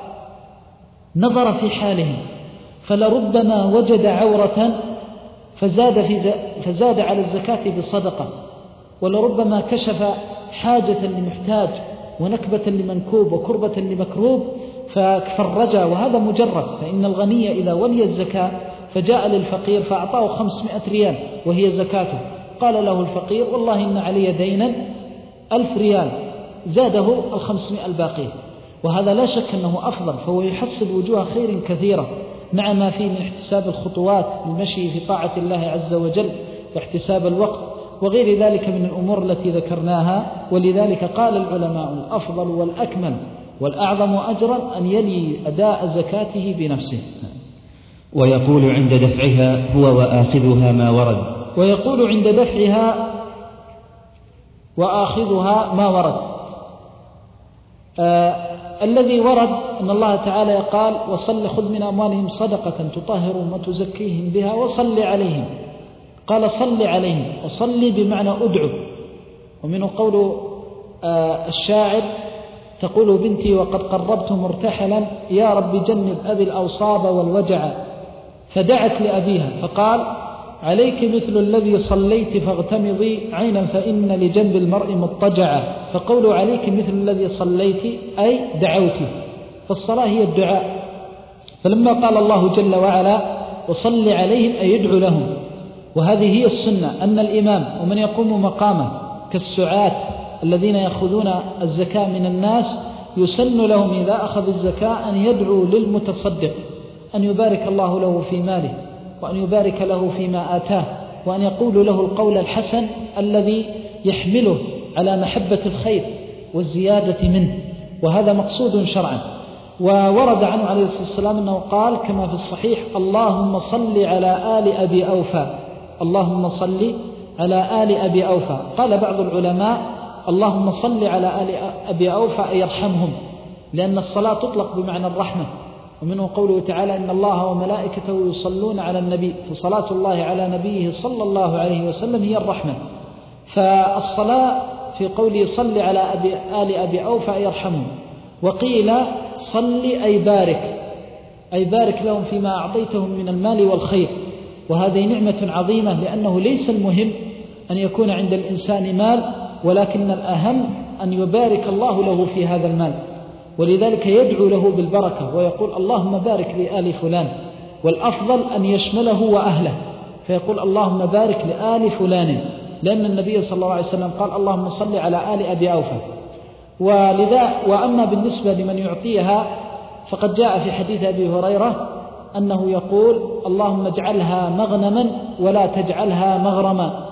Speaker 2: نظر في حالهم فلربما وجد عورة فزاد, في فزاد على الزكاة بصدقة، ولربما كشف حاجة لمحتاج ونكبة لمنكوب وكربة لمكروب ففرجا، وهذا مجرد. فإن الغني إذا ولي الزكاة فجاء للفقير فأعطاه خمسمائة ريال وهي زكاته، قال له الفقير والله إن علي دينا ألف ريال، زاده الخمسمائة الباقية، وهذا لا شك أنه أفضل، فهو يحصل وجوه خير كثيرة مع ما فيه من احتساب الخطوات المشي في طاعة الله عز وجل واحتساب الوقت وغير ذلك من الأمور التي ذكرناها. ولذلك قال العلماء الأفضل والأكمل والأعظم أجرا أن يلي أداء زكاته بنفسه.
Speaker 1: ويقول عند دفعها هو وآخذها ما ورد
Speaker 2: ويقول عند دفعها وآخذها ما ورد آه الذي ورد أن الله تعالى قال وصل خذ من أموالهم صدقة تطهرهم وتزكيهم بها وصل عليهم، قال صل عليهم، وصلي بمعنى أدعو. ومنه قول آه الشاعر تقول بنتي وقد قربت مرتحلا يا رب جنب أبي الأوصاب والوجع، فدعت لأبيها فقال عليك مثل الذي صليت فاغتمضي عينا فإن لجنب المرء مضطجعا. فقول عليك مثل الذي صليت أي دعوتي، فالصلاة هي الدعاء. فلما قال الله جل وعلا وصل عليهم أي يدعو لهم، وهذه هي السنة أن الإمام ومن يقوم مقامه كالسعاة الذين يأخذون الزكاة من الناس يسن لهم إذا أخذ الزكاة أن يدعو للمتصدق أن يبارك الله له في ماله وأن يبارك له فيما آتاه، وأن يقول له القول الحسن الذي يحمله على محبة الخير والزيادة منه، وهذا مقصود شرعا. وورد عنه عليه الصلاة والسلام أنه قال كما في الصحيح اللهم صل على آل أبي أوفى، اللهم صل على آل أبي أوفى. قال بعض العلماء اللهم صل على آل أبي أوفى يرحمهم، لأن الصلاة تطلق بمعنى الرحمة، ومنه قوله تعالى إن الله وملائكته يصلون على النبي، فصلاة الله على نبيه صلى الله عليه وسلم هي الرحمة. فالصلاة في قوله صل على أبي آل أبي أوفى يرحمهم. وقيل صل أي بارك، أي بارك لهم فيما أعطيتهم من المال والخير. وهذه نعمة عظيمة، لأنه ليس المهم أن يكون عند الإنسان مال، ولكن الأهم أن يبارك الله له في هذا المال، ولذلك يدعو له بالبركة ويقول اللهم بارك لآل فلان، والأفضل أن يشمله وأهله فيقول اللهم بارك لآل فلان، لأن النبي صلى الله عليه وسلم قال اللهم صل على آل أبي أوفى. ولذا وأما بالنسبة لمن يعطيها فقد جاء في حديث أبي هريرة أنه يقول اللهم اجعلها مغنما ولا تجعلها مغرما،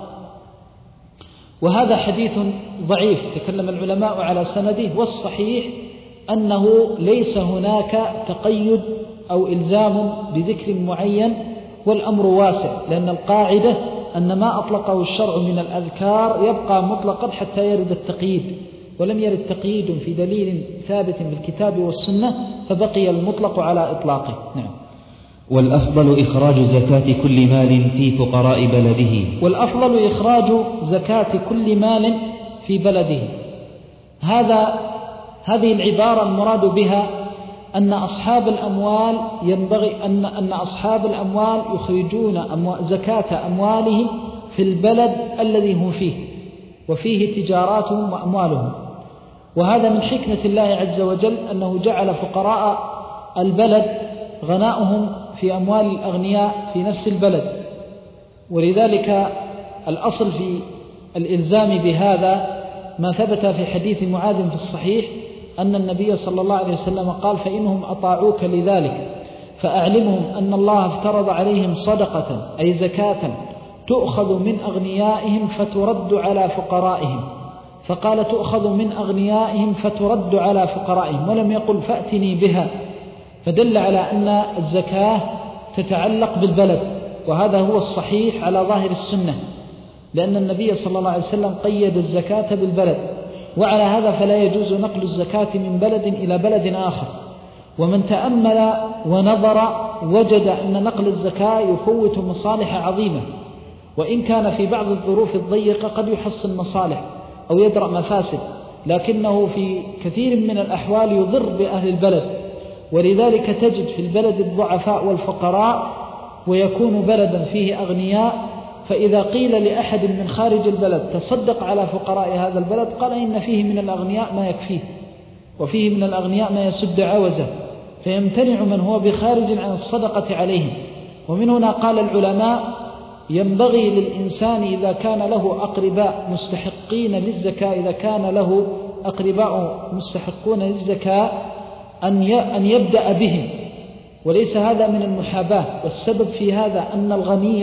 Speaker 2: وهذا حديث ضعيف تكلم العلماء على سنده، والصحيح أنه ليس هناك تقيد أو إلزام بذكر معين، والأمر واسع، لأن القاعدة أن ما أطلقه الشرع من الأذكار يبقى مطلقا حتى يرد التقييد، ولم يرد تقييد في دليل ثابت بالكتاب والسنة فبقي المطلق على إطلاقه. نعم.
Speaker 1: والأفضل إخراج زكاة كل مال في فقراء بلده.
Speaker 2: والأفضل إخراج زكاة كل مال في بلده. هذا هذه العبارة المراد بها أن أصحاب الأموال ينبغي أن أن أصحاب الأموال يخرجون أموال زكاة أموالهم في البلد الذي هم فيه وفيه تجاراتهم وأموالهم، وهذا من حكمة الله عز وجل أنه جعل فقراء البلد غناؤهم في أموال الأغنياء في نفس البلد، ولذلك الأصل في الإلزام بهذا ما ثبت في حديث معاذ في الصحيح أن النبي صلى الله عليه وسلم قال فإنهم أطاعوك لذلك فأعلمهم أن الله افترض عليهم صدقة أي زكاة تؤخذ من أغنيائهم فترد على فقرائهم، فقال تؤخذ من أغنيائهم فترد على فقرائهم، ولم يقل فأتني بها، فدل على أن الزكاة تتعلق بالبلد، وهذا هو الصحيح على ظاهر السنة، لأن النبي صلى الله عليه وسلم قيد الزكاة بالبلد، وعلى هذا فلا يجوز نقل الزكاة من بلد إلى بلد آخر. ومن تأمل ونظر وجد أن نقل الزكاة يفوت مصالح عظيمة، وإن كان في بعض الظروف الضيقة قد يحصل مصالح أو يدرأ مفاسد، لكنه في كثير من الأحوال يضر بأهل البلد، ولذلك تجد في البلد الضعفاء والفقراء ويكون بلدا فيه أغنياء، فإذا قيل لأحد من خارج البلد تصدق على فقراء هذا البلد قال إن فيه من الأغنياء ما يكفيه، وفيه من الأغنياء ما يسد عوزه، فيمتنع من هو بخارج عن الصدقة عليهم. ومن هنا قال العلماء ينبغي للإنسان إذا كان له أقرباء مستحقين للزكاة إذا كان له أقرباء مستحقون للزكاة أن يبدأ بهم، وليس هذا من المحاباة، والسبب في هذا أن الغني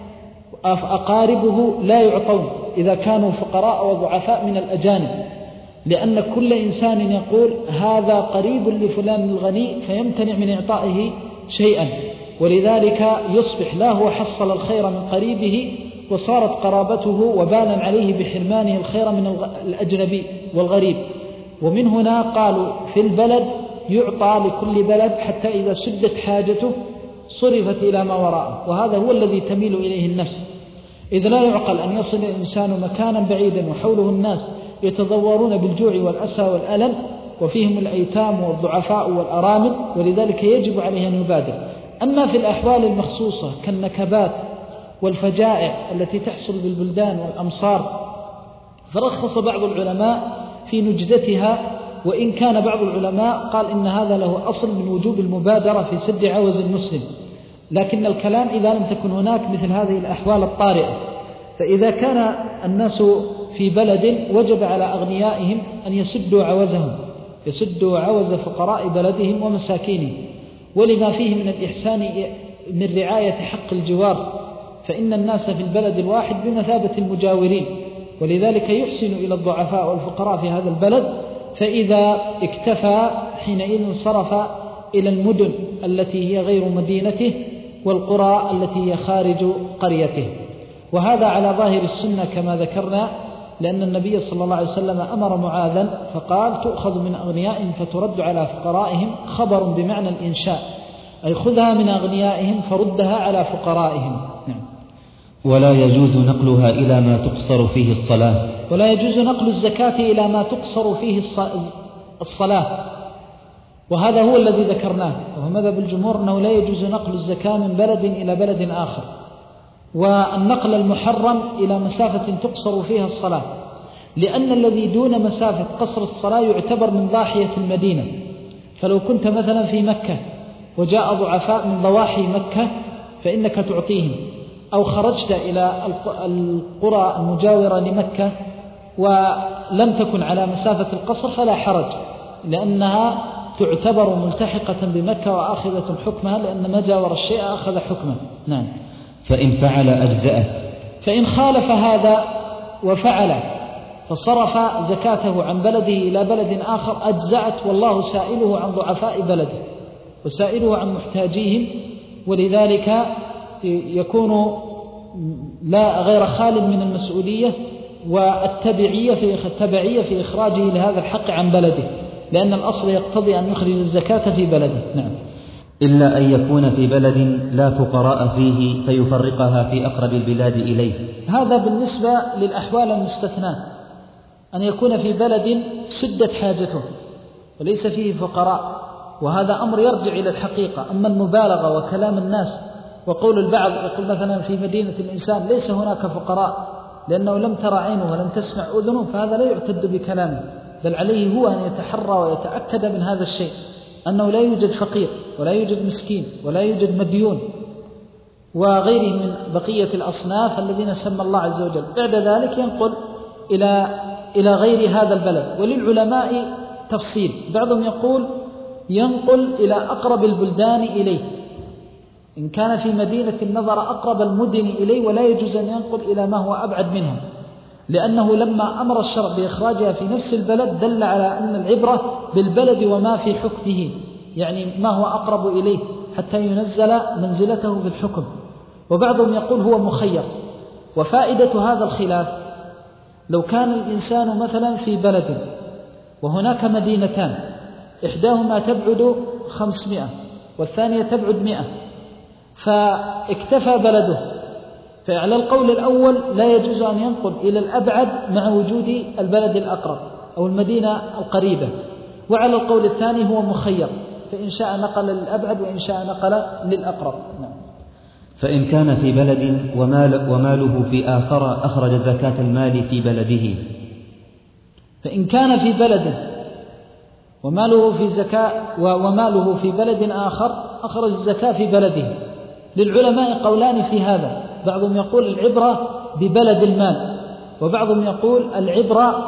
Speaker 2: أقاربه لا يعطون إذا كانوا فقراء وضعفاء من الأجانب، لأن كل إنسان يقول هذا قريب لفلان الغني فيمتنع من إعطائه شيئا، ولذلك يصبح لا هو حصل الخير من قريبه وصارت قرابته وبالا عليه بحرمانه الخير من الأجنبي والغريب. ومن هنا قالوا في البلد يعطى لكل بلد حتى إذا سدت حاجته صرفت إلى ما وراءه، وهذا هو الذي تميل إليه النفس، إذ لا يعقل أن يصل الإنسان مكانا بعيدا وحوله الناس يتضورون بالجوع والأسى والألم وفيهم الأيتام والضعفاء والأرامل، ولذلك يجب عليه أن يبادر. أما في الأحوال المخصوصة كالنكبات والفجائع التي تحصل بالبلدان والأمصار فرخص بعض العلماء في نجدتها، وإن كان بعض العلماء قال إن هذا له أصل من وجوب المبادرة في سد عوز المسلم، لكن الكلام إذا لم تكن هناك مثل هذه الأحوال الطارئة. فإذا كان الناس في بلد وجب على أغنيائهم أن يسدوا عوزهم، يسدوا عوز فقراء بلدهم ومساكينهم، ولما فيه من الإحسان من رعاية حق الجوار، فإن الناس في البلد الواحد بمثابة المجاورين، ولذلك يحسن إلى الضعفاء والفقراء في هذا البلد، فإذا اكتفى حينئذ صرف إلى المدن التي هي غير مدينته والقرى التي هي خارج قريته. وهذا على ظاهر السنة كما ذكرنا، لأن النبي صلى الله عليه وسلم أمر معاذا فقال تؤخذ من أغنيائهم فترد على فقرائهم، خبر بمعنى الإنشاء، أي خذها من أغنيائهم فردها على فقرائهم. نعم.
Speaker 1: ولا يجوز نقلها إلى ما تقصر فيه الصلاة.
Speaker 2: ولا يجوز نقل الزكاة إلى ما تقصر فيه الصلاة، وهذا هو الذي ذكرناه، وهو مذهب الجمهور أنه لا يجوز نقل الزكاة من بلد إلى بلد آخر، والنقل المحرم إلى مسافة تقصر فيها الصلاة، لأن الذي دون مسافة قصر الصلاة يعتبر من ضاحية المدينة. فلو كنت مثلا في مكة وجاء ضعفاء من ضواحي مكة فإنك تعطيهم، أو خرجت إلى القرى المجاورة لمكة ولم تكن على مسافة القصر فلا حرج، لأنها تعتبر ملتحقة بمكة وآخذة حكمها، لأن ما جاور الشيء أخذ حكمه. نعم.
Speaker 1: فإن فعل أجزأت.
Speaker 2: فإن خالف هذا وفعل فصرف زكاته عن بلده إلى بلد آخر أجزأت، والله سائله عن ضعفاء بلده وسائله عن محتاجيهم، ولذلك يكون لا غير خال من المسؤولية والتبعية في التبعية في إخراجه لهذا الحق عن بلده، لأن الأصل يقتضي أن يخرج الزكاة في بلده. نعم.
Speaker 1: إلا أن يكون في بلد لا فقراء فيه فيفرقها في أقرب البلاد إليه.
Speaker 2: هذا بالنسبة للأحوال المستثناة، أن يكون في بلد سدت حاجته وليس فيه فقراء، وهذا أمر يرجع إلى الحقيقة. أما المبالغة وكلام الناس وقول البعض يقول مثلا في مدينة الإنسان ليس هناك فقراء لأنه لم ترى عينه ولم تسمع أذنه، فهذا لا يعتد بكلامه، بل عليه هو أن يتحرى ويتأكد من هذا الشيء، أنه لا يوجد فقير ولا يوجد مسكين ولا يوجد مديون وغيره من بقية الأصناف الذين سمى الله عز وجل. بعد ذلك ينقل إلى إلى غير هذا البلد. وللعلماء تفصيل، بعضهم يقول ينقل إلى أقرب البلدان إليه، إن كان في مدينة النظر أقرب المدن إليه، ولا يجوز أن ينقل إلى ما هو أبعد منها، لأنه لما أمر الشرع بإخراجها في نفس البلد دل على أن العبرة بالبلد وما في حكمه، يعني ما هو أقرب إليه حتى ينزل منزلته بالحكم. وبعضهم يقول هو مخير. وفائدة هذا الخلاف لو كان الإنسان مثلا في بلد وهناك مدينتان، إحداهما تبعد خمسمائة والثانية تبعد مئة، فاكتفى بلده، فعلى القول الأول لا يجوز أن ينقل إلى الأبعد مع وجود البلد الأقرب أو المدينة القريبة. وعلى القول الثاني هو مخير، فإن شاء نقل للأبعد وإن شاء نقل للأقرب. نعم.
Speaker 1: فإن كان في بلد ومال وماله في آخر أخرج زكاة المال في بلده.
Speaker 2: فإن كان في بلد وماله في زكاة وماله في بلد آخر أخرج الزكاة في بلده. للعلماء قولان في هذا، بعضهم يقول العبرة ببلد المال، وبعضهم يقول العبرة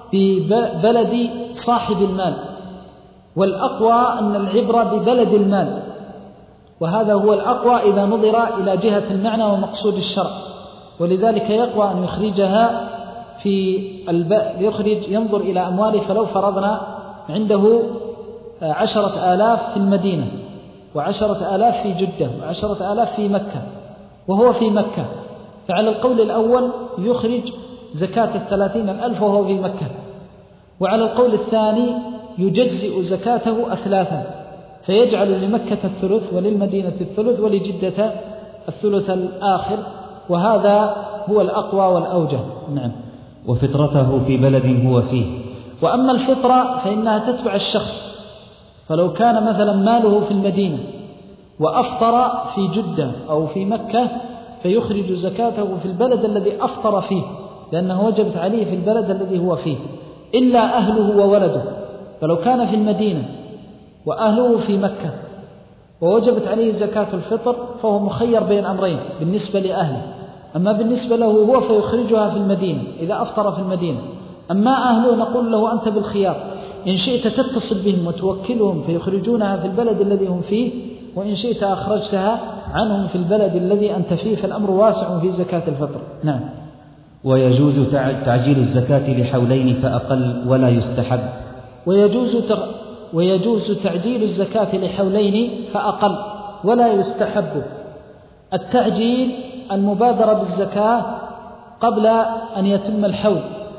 Speaker 2: ببلد صاحب المال، والأقوى أن العبرة ببلد المال، وهذا هو الأقوى إذا نظر إلى جهة المعنى ومقصود الشرع. ولذلك يقوى أن يخرجها في الب... يخرج ينظر إلى أمواله، فلو فرضنا عنده عشرة آلاف في المدينة وعشرة آلاف في جدة وعشرة آلاف في مكة وهو في مكة، فعلى القول الأول يخرج زكاة الثلاثين الألف وهو في مكة، وعلى القول الثاني يجزئ زكاته أثلاثا، فيجعل لمكة الثلث وللمدينة الثلث ولجدة الثلث الآخر، وهذا هو الأقوى والأوجه. نعم.
Speaker 1: وفطرته في بلد هو فيه.
Speaker 2: وأما الفطرة فإنها تتبع الشخص، فلو كان مثلا ماله في المدينة وأفطر في جدة أو في مكة فيخرج زكاته في البلد الذي أفطر فيه، لأنه وجبت عليه في البلد الذي هو فيه، إلا أهله وولده. فلو كان في المدينة وأهله في مكة ووجبت عليه زكاة الفطر فهو مخير بين أمرين بالنسبة لأهله. أما بالنسبة له هو فيخرجها في المدينة إذا أفطر في المدينة. أما أهله نقول له أنت بالخيار، إن شئت تتصل بهم وتوكلهم فيخرجونها في البلد الذي هم فيه، وإن شئت أخرجتها عنهم في البلد الذي أنت فيه، فالأمر واسع في زكاة الفطر. نعم.
Speaker 1: ويجوز تعجيل الزكاة لحولين فأقل ولا يستحب.
Speaker 2: ويجوز تغ... ويجوز تعجيل الزكاة لحولين فأقل ولا يستحب. التعجيل المبادرة بالزكاة قبل أن يتم الحول،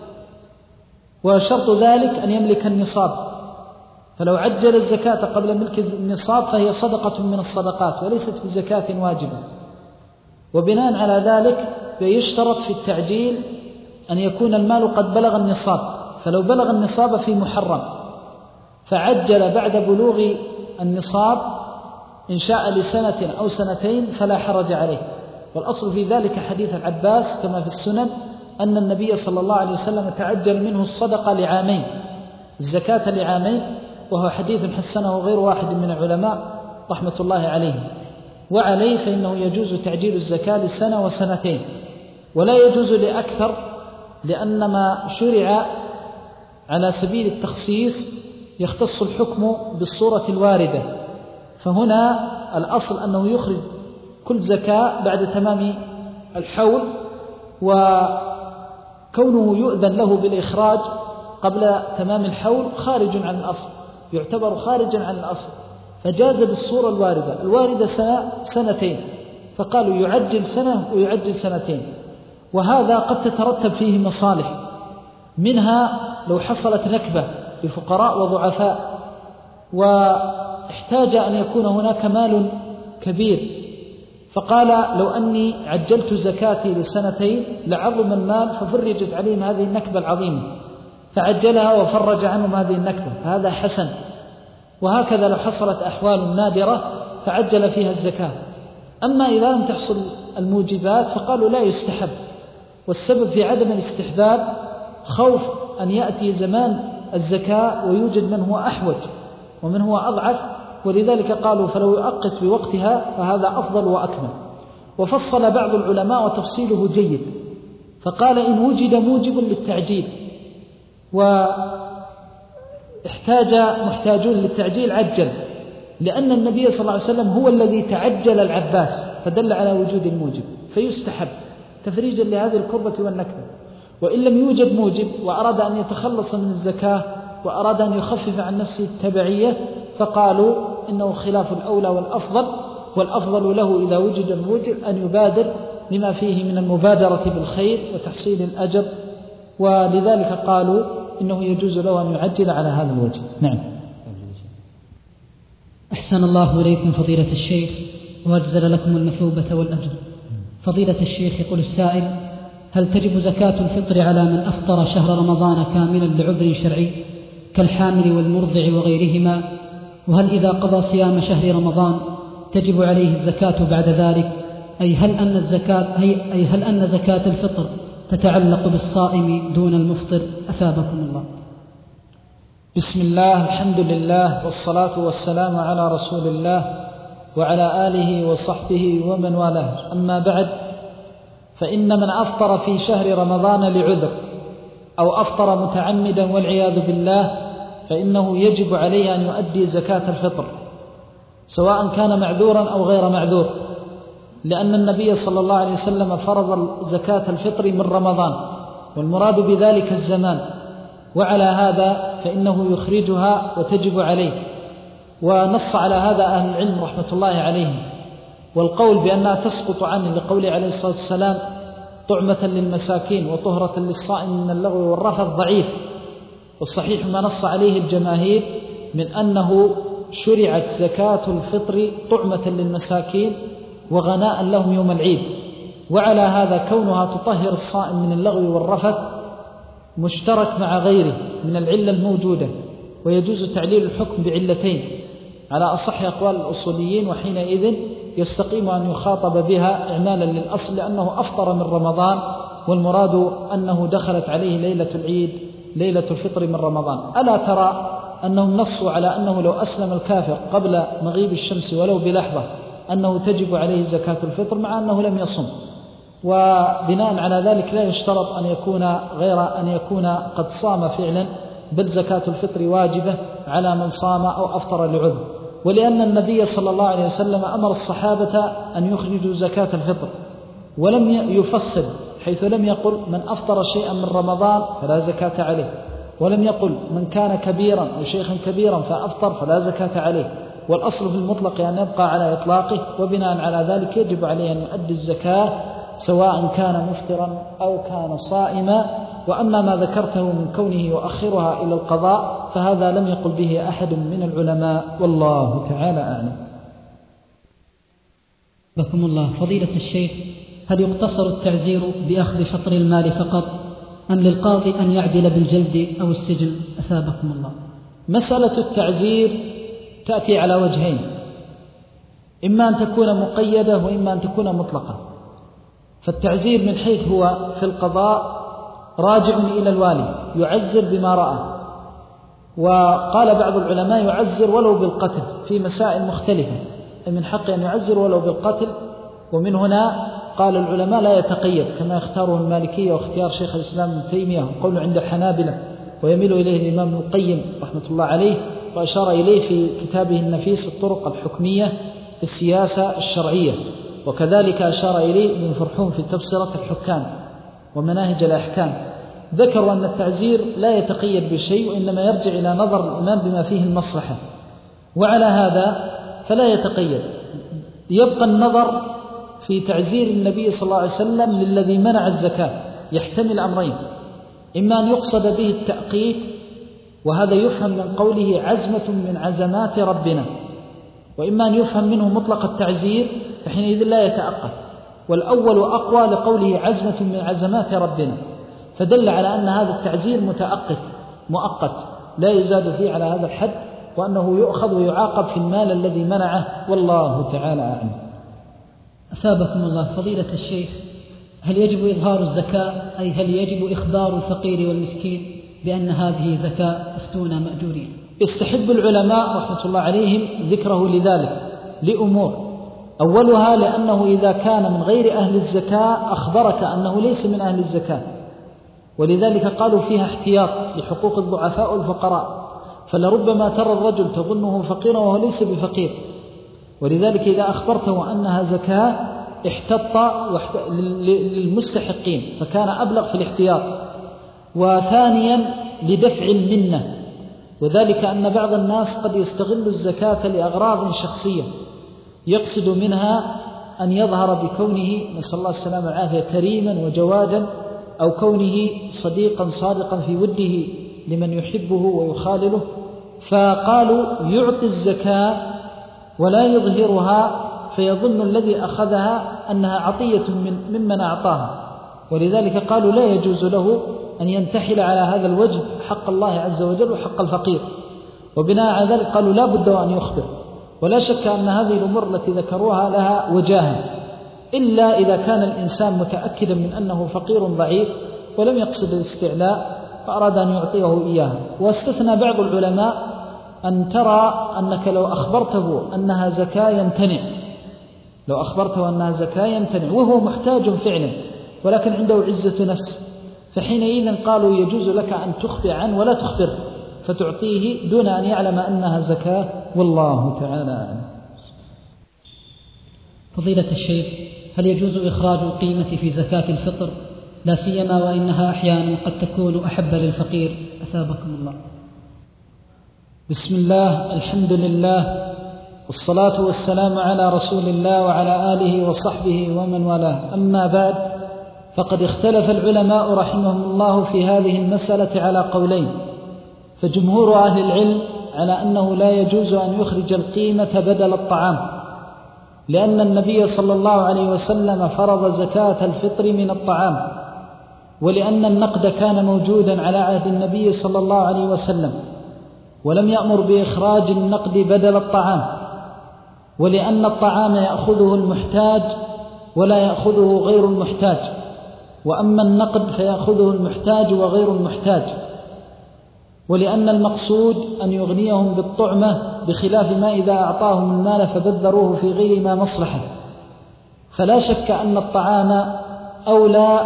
Speaker 2: وشرط ذلك أن يملك النصاب، فلو عجل الزكاة قبل ملك النصاب فهي صدقة من الصدقات وليست بزكاة واجبة. وبناء على ذلك فيشترط في التعجيل أن يكون المال قد بلغ النصاب، فلو بلغ النصاب في محرم فعجل بعد بلوغ النصاب إن شاء لسنة أو سنتين فلا حرج عليه، والأصل في ذلك حديث العباس كما في السنن أن النبي صلى الله عليه وسلم تعجل منه الصدقة لعامين، الزكاة لعامين، وهو حديث حسنه غير واحد من العلماء رحمة الله عليهم. وعليه فإنه يجوز تعجيل الزكاة لسنة وسنتين، ولا يجوز لأكثر، لأن ما شرع على سبيل التخصيص يختص الحكم بالصورة الواردة، فهنا الأصل أنه يخرج كل زكاة بعد تمام الحول، وكونه يؤذن له بالإخراج قبل تمام الحول خارج عن الأصل، يعتبر خارجا عن الأصل، فجاز بالصورة الواردة. الواردة سنة سنتين، فقالوا يعجل سنة ويعجل سنتين، وهذا قد تترتب فيه مصالح، منها لو حصلت نكبة لفقراء وضعفاء واحتاج أن يكون هناك مال كبير، فقال لو أني عجلت زكاتي لسنتين لعظم المال ففرجت عليهم هذه النكبة العظيمة، فعجلها وفرج عنهم هذه النكبة، فهذا حسن. وهكذا لو حصلت أحوال نادرة فعجل فيها الزكاة. أما إذا لم تحصل الموجبات فقالوا لا يستحب، والسبب في عدم الاستحباب خوف أن يأتي زمان الزكاة ويوجد من هو أحوج ومن هو أضعف، ولذلك قالوا فلو يؤقت بوقتها فهذا أفضل وأكمل. وفصل بعض العلماء وتفصيله جيد، فقال إن وجد موجب للتعجيل واحتاج محتاجون للتعجيل عجل، لأن النبي صلى الله عليه وسلم هو الذي تعجل العباس فدل على وجود الموجب، فيستحب تفريجا لهذه الكربة والنكبة. وإن لم يوجد موجب وأراد أن يتخلص من الزكاة وأراد أن يخفف عن نفسه التبعية فقالوا إنه خلاف الأولى والأفضل، والأفضل له إذا وجد الموجب أن يبادر لما فيه من المبادرة بالخير وتحصيل الأجر، ولذلك قالوا إنه يجوز له أن يعجل على هذا الوجه. نعم.
Speaker 3: أحسن الله إليكم فضيلة الشيخ وأجزل لكم المثوبة والأجر. فضيلة الشيخ يقول السائل: هل تجب زكاة الفطر على من أفطر شهر رمضان كاملا لعذر شرعي كالحامل والمرضع وغيرهما؟ وهل إذا قضى صيام شهر رمضان تجب عليه الزكاة بعد ذلك؟ أي هل أن الزكاة أي هل أن زكاة الفطر تتعلق بالصائم دون المفطر؟ أثابكم الله.
Speaker 2: بسم الله، الحمد لله، والصلاة والسلام على رسول الله وعلى آله وصحبه ومن والاه. أما بعد، فإن من أفطر في شهر رمضان لعذر أو أفطر متعمدا والعياذ بالله فإنه يجب عليه أن يؤدي زكاة الفطر، سواء كان معذورا أو غير معذور، لأن النبي صلى الله عليه وسلم فرض زكاة الفطر من رمضان، والمراد بذلك الزمان، وعلى هذا فإنه يخرجها وتجب عليه. ونص على هذا أهل العلم رحمة الله عليهم، والقول بأنها تسقط عنه لقوله عليه الصلاة والسلام: طعمة للمساكين وطهرة للصائم من اللغو والرفث، ضعيف. والصحيح ما نص عليه الجماهير من أنه شرعت زكاة الفطر طعمة للمساكين وغناء لهم يوم العيد، وعلى هذا كونها تطهر الصائم من اللغو والرفث مشترك مع غيره من العلة الموجودة، ويجوز تعليل الحكم بعلتين على أصح أقوال الأصوليين، وحينئذ يستقيم أن يخاطب بها إعمالا للأصل، لأنه أفطر من رمضان، والمراد أنه دخلت عليه ليلة العيد ليلة الفطر من رمضان. ألا ترى أنهم نصوا على أنه لو أسلم الكافر قبل مغيب الشمس ولو بلحظة أنه تجب عليه زكاة الفطر مع أنه لم يصم، وبناء على ذلك لا يشترط أن يكون غير أن يكون قد صام فعلا، بل زكاة الفطر واجبة على من صام أو أفطر لعذر. ولأن النبي صلى الله عليه وسلم أمر الصحابة أن يخرجوا زكاة الفطر ولم يفصل، حيث لم يقل من أفطر شيئا من رمضان فلا زكاة عليه، ولم يقل من كان كبيرا أو شيخا كبيرا فأفطر فلا زكاة عليه، والأصل في المطلق أن يبقى على إطلاقه، وبناء على ذلك يجب عليه أن يؤدي الزكاة سواء كان مفطرا أو كان صائما. وأما ما ذكرته من كونه يؤخرها إلى القضاء فهذا لم يقل به أحد من العلماء، والله تعالى أعلم.
Speaker 3: بكم الله. فضيلة الشيخ، هل يقتصر التعزير بأخذ شطر المال فقط أم للقاضي أن يعدل بالجلد أو السجن؟ أثابكم الله.
Speaker 2: مسألة التعزير تأتي على وجهين، إما أن تكون مقيدة وإما أن تكون مطلقة. فالتعزير من حيث هو في القضاء راجع إلى الوالي، يعزر بما رأى. وقال بعض العلماء يعزر ولو بالقتل في مسائل مختلفة، من حق أن يعزر ولو بالقتل. ومن هنا قال العلماء لا يتقيد كما يختاره المالكية واختيار شيخ الإسلام ابن تيمية وقول عند الحنابلة، ويميل إليه الإمام ابن القيم رحمة الله عليه، وأشار إليه في كتابه النفيس الطرق الحكمية في السياسة الشرعية. وكذلك أشار إليه ابن فرحون في تبصرة الحكام ومناهج الأحكام. ذكروا أن التعزير لا يتقيد بشيء، وإنما يرجع إلى نظر الإمام بما فيه المصلحة، وعلى هذا فلا يتقيد. يبقى النظر في تعزير النبي صلى الله عليه وسلم للذي منع الزكاة يحتمل أمرين: إما أن يقصد به التأقيت، وهذا يفهم من قوله عزمة من عزمات ربنا، وإما أن يفهم منه مطلق التعزير، فحينئذ لا يتأقت. والأول أقوى لقوله عزمة من عزمات ربنا، فدل على أن هذا التعزير متأقت مؤقت لا يزاد فيه على هذا الحد، وأنه يؤخذ ويعاقب في المال الذي منعه، والله تعالى أعلم.
Speaker 3: أثابكم الله. فضيلة الشيخ، هل يجب إظهار الزكاة، أي هل يجب إخبار الفقير والمسكين بأن هذه زكاة؟ افتونا مأجورين.
Speaker 2: يستحب العلماء رحمة الله عليهم ذكره لذلك لأمور: أولها لأنه إذا كان من غير أهل الزكاة أخبرك أنه ليس من أهل الزكاة، ولذلك قالوا فيها احتياط لحقوق الضعفاء والفقراء، فلربما ترى الرجل تظنه فقيرا وهو ليس بفقير، ولذلك إذا أخبرته أنها زكاة احتط للمستحقين فكان أبلغ في الاحتياط. وثانيا لدفع المنة، وذلك أن بعض الناس قد يستغل الزكاة لأغراض شخصية، يقصد منها أن يظهر بكونه نسأل الله السلامة والعافية كريما وجوادا، أو كونه صديقا صادقا في وده لمن يحبه ويخالله، فقالوا يعطي الزكاة ولا يظهرها، فيظن الذي أخذها أنها عطية من ممن أعطاها، ولذلك قالوا لا يجوز له أن ينتحل على هذا الوجه حق الله عز وجل وحق الفقير. وبناء على ذلك قالوا لا بد أن يخبر. ولا شك أن هذه الأمور التي ذكروها لها وجاهة، إلا إذا كان الإنسان متأكدا من أنه فقير ضعيف ولم يقصد الاستعلاء فأراد أن يعطيه إياها. واستثنى بعض العلماء أن ترى أنك لو أخبرته أنها زكاة يمتنع، لو أخبرته أنها زكاة يمتنع وهو محتاج فعلا ولكن عنده عزة نفس، فحينئذ قالوا يجوز لك أن تخفي عنه ولا تخبر، فتعطيه دون أن يعلم أنها زكاة، والله تعالى أعلم.
Speaker 3: فضيلة الشيخ، هل يجوز إخراج القيمة في زكاة الفطر، لا سيما وإنها أحيانا قد تكون أحب للفقير؟ أثابكم الله.
Speaker 2: بسم الله، الحمد لله، والصلاة والسلام على رسول الله وعلى آله وصحبه ومن والاه. أما بعد، فقد اختلف العلماء رحمهم الله في هذه المسألة على قولين. فجمهور أهل العلم على أنه لا يجوز أن يخرج القيمة بدل الطعام، لأن النبي صلى الله عليه وسلم فرض زكاة الفطر من الطعام، ولأن النقد كان موجودا على عهد النبي صلى الله عليه وسلم ولم يأمر بإخراج النقد بدل الطعام، ولأن الطعام يأخذه المحتاج ولا يأخذه غير المحتاج، وأما النقد فيأخذه المحتاج وغير المحتاج، ولأن المقصود أن يغنيهم بالطعمة بخلاف ما إذا أعطاهم المال فبذروه في غير ما مصلحة. فلا شك أن الطعام أولى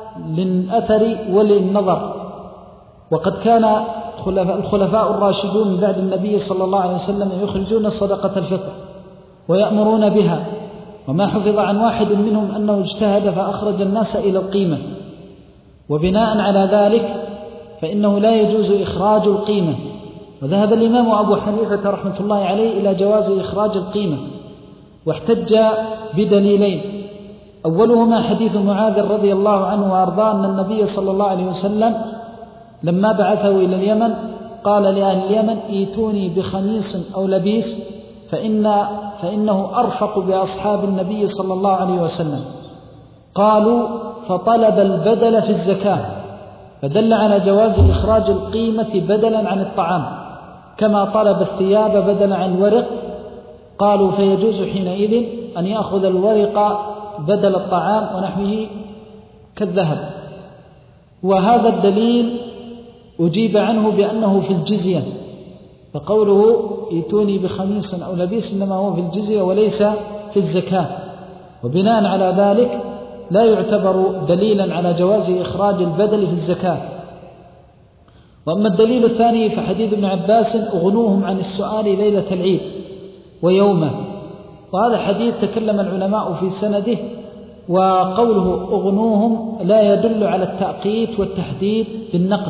Speaker 2: للأثر وللنظر. وقد كان الخلفاء الراشدون من بعد النبي صلى الله عليه وسلم يخرجون صدقة الفطر ويأمرون بها، وما حفظ عن واحد منهم أنه اجتهد فأخرج الناس إلى القيمة. وبناء على ذلك فإنه لا يجوز إخراج القيمة. وذهب الإمام أبو حنيفة رحمة الله عليه إلى جواز إخراج القيمة، واحتج بدليلين: أولهما حديث معاذ رضي الله عنه وأرضاه أن النبي صلى الله عليه وسلم لما بعثه إلى اليمن قال لأهل اليمن: ايتوني بخميص أو لبيس فإن فإنه أرفق بأصحاب النبي صلى الله عليه وسلم. قالوا: فطلب البدل في الزكاة، فدل على جواز إخراج القيمة بدلا عن الطعام، كما طلب الثياب بدلا عن الورق. قالوا: فيجوز حينئذ أن يأخذ الورق بدل الطعام ونحوه كالذهب. وهذا الدليل أجيب عنه بأنه في الجزية، فقوله ائتوني بخميس أو لبيس إنما هو في الجزية وليس في الزكاة، وبناء على ذلك لا يعتبر دليلا على جواز إخراج البدل في الزكاة. وأما الدليل الثاني فحديث ابن عباس أغنوهم عن السؤال ليلة العيد ويومه، وهذا حديث تكلم العلماء في سنده، وقوله أغنوهم لا يدل على التأقيت والتحديد بالنقد،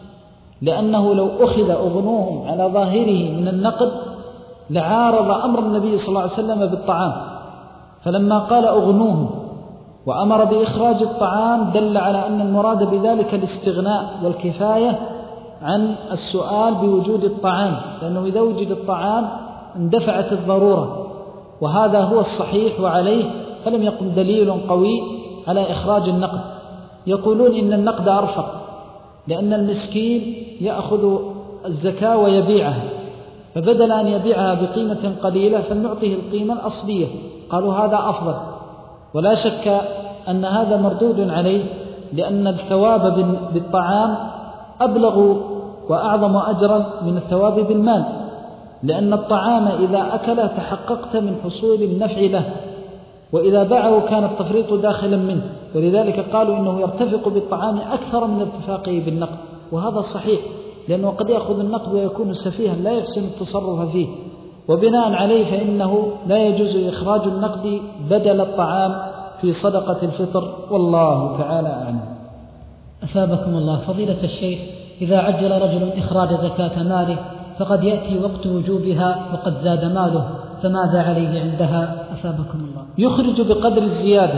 Speaker 2: لأنه لو أخذ أغنوهم على ظاهره من النقد لعارض أمر النبي صلى الله عليه وسلم بالطعام، فلما قال أغنوهم وأمر بإخراج الطعام دل على أن المراد بذلك الاستغناء والكفاية عن السؤال بوجود الطعام، لأنه إذا وجد الطعام اندفعت الضرورة، وهذا هو الصحيح وعليه فلم يقم دليل قوي على إخراج النقد. يقولون إن النقد أرفق، لأن المسكين يأخذ الزكاة ويبيعها، فبدل أن يبيعها بقيمة قليلة فلنعطيه القيمة الأصلية، قالوا هذا أفضل. ولا شك أن هذا مردود عليه، لأن الثواب بالطعام أبلغ وأعظم أجرا من الثواب بالمال، لأن الطعام إذا أكله تحققت من حصول النفع له، وإذا باعه كان التفريط داخلا منه، ولذلك قالوا إنه يرتفق بالطعام أكثر من ارتفاقه بالنقد، وهذا صحيح، لأنه قد يأخذ النقد ويكون سفيها لا يحسن التصرف فيه، وبناء عليه فإنه لا يجوز إخراج النقد بدل الطعام في صدقة الفطر، والله تعالى أعلم.
Speaker 3: أثابكم الله. فضيلة الشيخ، إذا عجل رجل إخراج زكاة ماله فقد يأتي وقت وجوبها وقد زاد ماله، فماذا عليه عندها؟ أثابكم الله.
Speaker 2: يخرج بقدر الزيادة،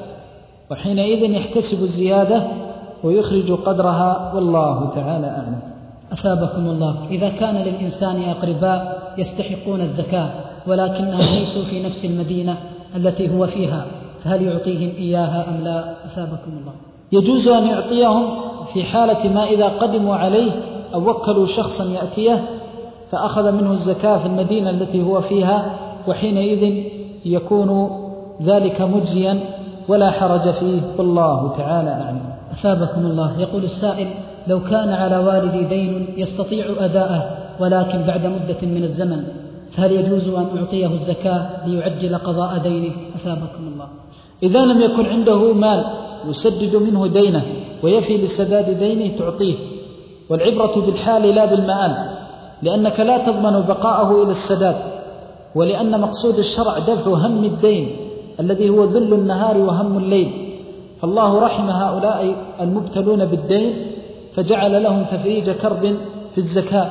Speaker 2: وحينئذ يحتسب الزيادة ويخرج قدرها، والله تعالى أعلم.
Speaker 3: أثابكم الله. إذا كان للإنسان أقرباء يستحقون الزكاة ولكنهم ليسوا في نفس المدينة التي هو فيها، فهل يعطيهم إياها أم لا؟ أثابكم الله.
Speaker 2: يجوز أن يعطيهم في حالة ما إذا قدموا عليه أو وكلوا شخصا يأتيه فأخذ منه الزكاة في المدينة التي هو فيها، وحينئذ يكون ذلك مجزيا ولا حرج فيه، والله تعالى أعلم.
Speaker 3: أثابكم الله. يقول السائل: لو كان على والدي دين يستطيع أداءه ولكن بعد مدة من الزمن، فهل يجوز أن أعطيه الزكاة ليعجل قضاء دينه؟ أثابكم الله.
Speaker 2: إذا لم يكن عنده مال يسدد منه دينه ويفي لسداد دينه تعطيه، والعبرة بالحال لا بالمآل، لأنك لا تضمن بقاءه إلى السداد، ولأن مقصود الشرع دفع هم الدين الذي هو ذل النهار وهم الليل، فالله رحم هؤلاء المبتلون بالدين فجعل لهم تفريج كرب في الزكاة،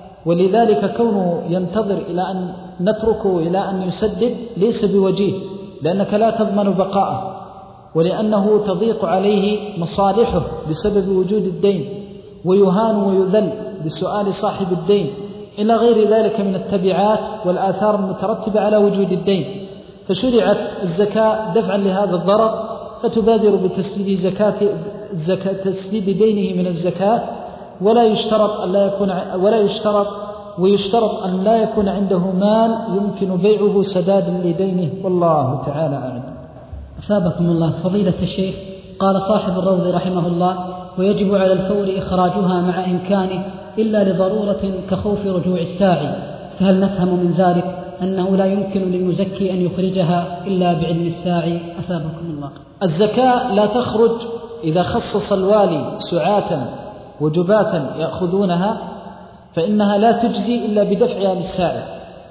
Speaker 2: ولذلك كونه ينتظر إلى أن نتركه إلى أن يسدد ليس بوجيه، لأنك لا تضمن بقاءه، ولأنه تضيق عليه مصالحه بسبب وجود الدين، ويهان ويذل بسؤال صاحب الدين، إلى غير ذلك من التبعات والآثار المترتبة على وجود الدين. فشرعت الزكاة دفعا لهذا الضرر، فتبادر بتسديد زكاة الزكاة تسديد دينه من الزكاة، ولا يشترط أن لا يكون ولا يشترط ويشترط أن لا يكون عنده مال يمكن بيعه سدادا لدينه، والله تعالى أعلم.
Speaker 3: أثابكم الله. فضيلة الشيخ، قال صاحب الروض رحمه الله: ويجب على الفور إخراجها مع إمكانه إلا لضرورة كخوف رجوع الساعي، فهل نفهم من ذلك أنه لا يمكن للمزكي أن يخرجها إلا بعلم الساعي؟ أثابكم الله.
Speaker 2: الزكاة لا تخرج إذا خصص الوالي سعاة وجباة يأخذونها، فإنها لا تجزي إلا بدفعها للساعي،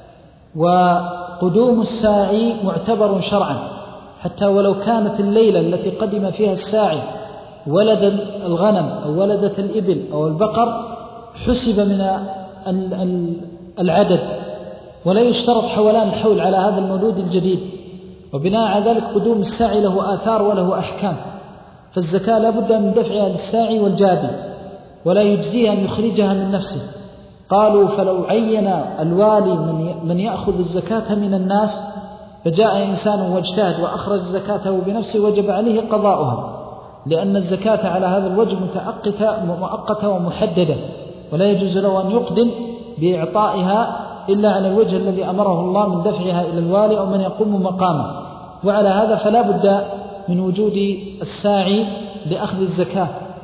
Speaker 2: وقدوم الساعي معتبر شرعا، حتى ولو كانت الليلة التي قدم فيها الساعي ولد الغنم أو ولدت الإبل أو البقر حسب من العدد، ولا يشترط حولان الحول على هذا المولود الجديد، وبناء على ذلك قدوم الساعي له آثار وله أحكام، فالزكاة لا بد من دفعها للساعي والجابي، ولا يجزيها أن يخرجها من نفسه. قالوا: فلو عين الوالي من يأخذ الزكاة من الناس فجاء إنسان واجتهد وأخرج زكاته بنفسه وجب عليه قضاؤها، لأن الزكاة على هذا الوجه متأقتة مؤقتة ومحددة، ولا يجوز له أن يقدم بإعطائها إلا على الوجه الذي أمره الله من دفعها إلى الوالي أو من يقوم مقامه. وعلى هذا فلا بد من وجود الساعي لأخذ الزكاة،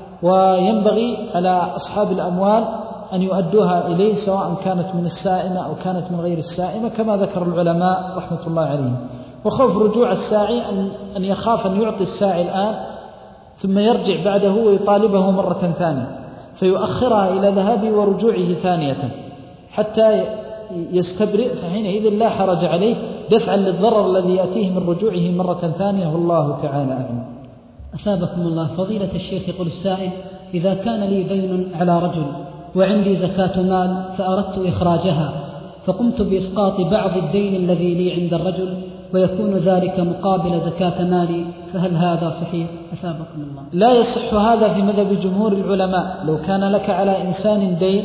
Speaker 2: وينبغي على أصحاب الأموال أن يؤدوها إليه سواء كانت من السائمة أو كانت من غير السائمة كما ذكر العلماء رحمة الله عليهم. وخوف رجوع الساعي أن يخاف أن يعطي الساعي الآن ثم يرجع بعده ويطالبه مرة ثانية فيؤخرها إلى ذهابه ورجوعه ثانية حتى يستبرئ، فحينئذ لا حرج عليه دفعا للضرر الذي يأتيه من رجوعه مرة ثانية، والله تعالى أعلم.
Speaker 3: أثابكم الله. فضيلة الشيخ يقول السائل: إذا كان لي دين على رجل وعندي زكاة مال فأردت إخراجها، فقمت بإسقاط بعض الدين الذي لي عند الرجل ويكون ذلك مقابل زكاة مالي، فهل هذا صحيح؟ أثابكم الله.
Speaker 2: لا يصح هذا في مذهب جمهور العلماء. لو كان لك على إنسان دين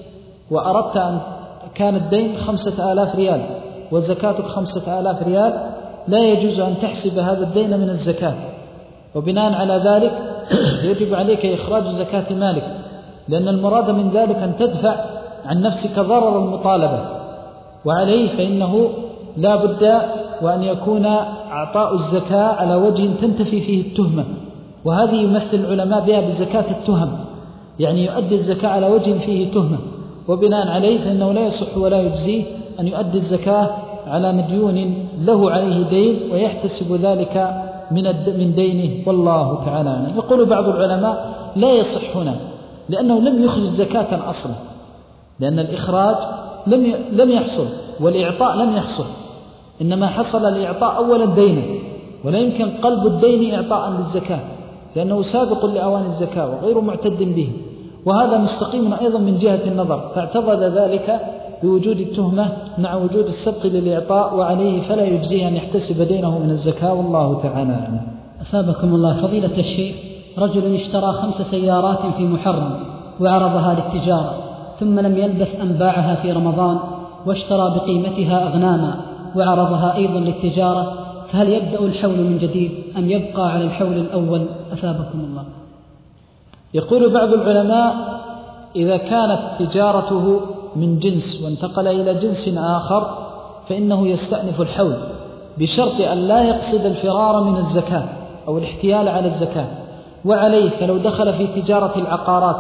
Speaker 2: وأردت أن كان الدين خمسة آلاف ريال وزكاتك خمسة آلاف ريال، لا يجوز أن تحسب هذا الدين من الزكاة، وبناء على ذلك يجب عليك إخراج زكاة مالك، لأن المراد من ذلك أن تدفع عن نفسك ضرر المطالبة، وعليه فإنه لا بد وأن يكون أعطاء الزكاة على وجه تنتفي فيه التهمة، وهذه يمثل العلماء بها بزكاة التهم، يعني يؤدي الزكاة على وجه فيه تهمة، وبناء عليه فإنه لا يصح ولا يجزيه أن يؤدي الزكاة على مديون له عليه دين ويحتسب ذلك من من دينه، والله تعالى عنه. يقول بعض العلماء لا يصح هنا لأنه لم يخرج زكاة أصلا، لأن الإخراج لم لم يحصل والإعطاء لم يحصل، إنما حصل الإعطاء أولا دينا، ولا يمكن قلب الدين إعطاء للزكاة لأنه سابق لأوان الزكاة وغير معتد به، وهذا مستقيم أيضا من جهة النظر، فاعتضد ذلك بوجود التهمة مع وجود السبق للإعطاء، وعليه فلا يجزيه أن يحتسب دينه من الزكاة، والله تعالى عنه.
Speaker 3: أثابكم الله. فضيلة الشيخ: رجل اشترى خمس سيارات في محرم وعرضها للتجارة، ثم لم يلبث أن باعها في رمضان واشترى بقيمتها أغناما وعرضها أيضا للتجارة، فهل يبدأ الحول من جديد أم يبقى على الحول الأول؟ أثابكم الله.
Speaker 2: يقول بعض العلماء: إذا كانت تجارته من جنس وانتقل إلى جنس آخر فإنه يستأنف الحول بشرط أن لا يقصد الفرار من الزكاة أو الاحتيال على الزكاة، وعليه فلو دخل في تجارة العقارات،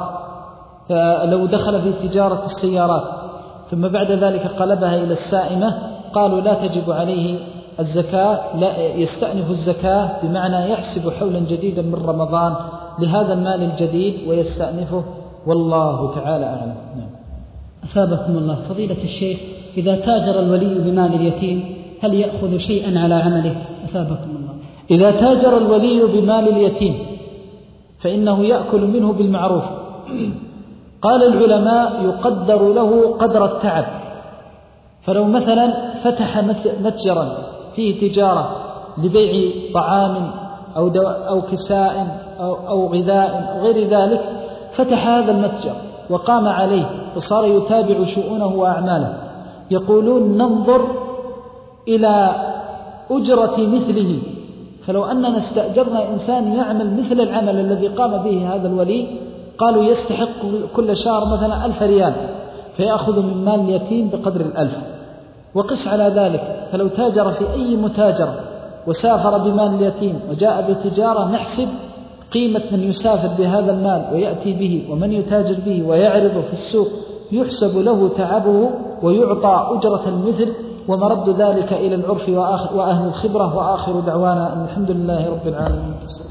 Speaker 2: لو دخل في تجارة السيارات ثم بعد ذلك قلبها إلى السائمة قالوا لا تجب عليه الزكاة، لا يستأنف الزكاة بمعنى يحسب حولا جديدا من رمضان لهذا المال الجديد ويستأنفه، والله تعالى أعلم. نعم.
Speaker 3: أثابكم الله. فضيلة الشيخ: إذا تاجر الولي بمال اليتيم هل يأخذ شيئا على عمله؟ أثابكم الله.
Speaker 2: إذا تاجر الولي بمال اليتيم فإنه يأكل منه بالمعروف. قال العلماء: يقدر له قدر التعب، فلو مثلا فتح متجرا فيه تجارة لبيع طعام أو, أو كساء أو, أو غذاء أو غير ذلك، فتح هذا المتجر وقام عليه وصار يتابع شؤونه وأعماله، يقولون ننظر إلى أجرة مثله، فلو أننا استأجرنا إنسان يعمل مثل العمل الذي قام به هذا الولي قالوا يستحق كل شهر مثلا ألف ريال، فيأخذ من مال اليتيم بقدر الألف. وقس على ذلك، فلو تاجر في أي متاجرة وسافر بمال اليتيم وجاء بتجارة نحسب قيمة من يسافر بهذا المال ويأتي به ومن يتاجر به ويعرضه في السوق، يحسب له تعبه ويعطى أجرة المثل، ومرد ذلك إلى العرف وأهل الخبرة. وآخر دعوانا أن الحمد لله رب العالمين.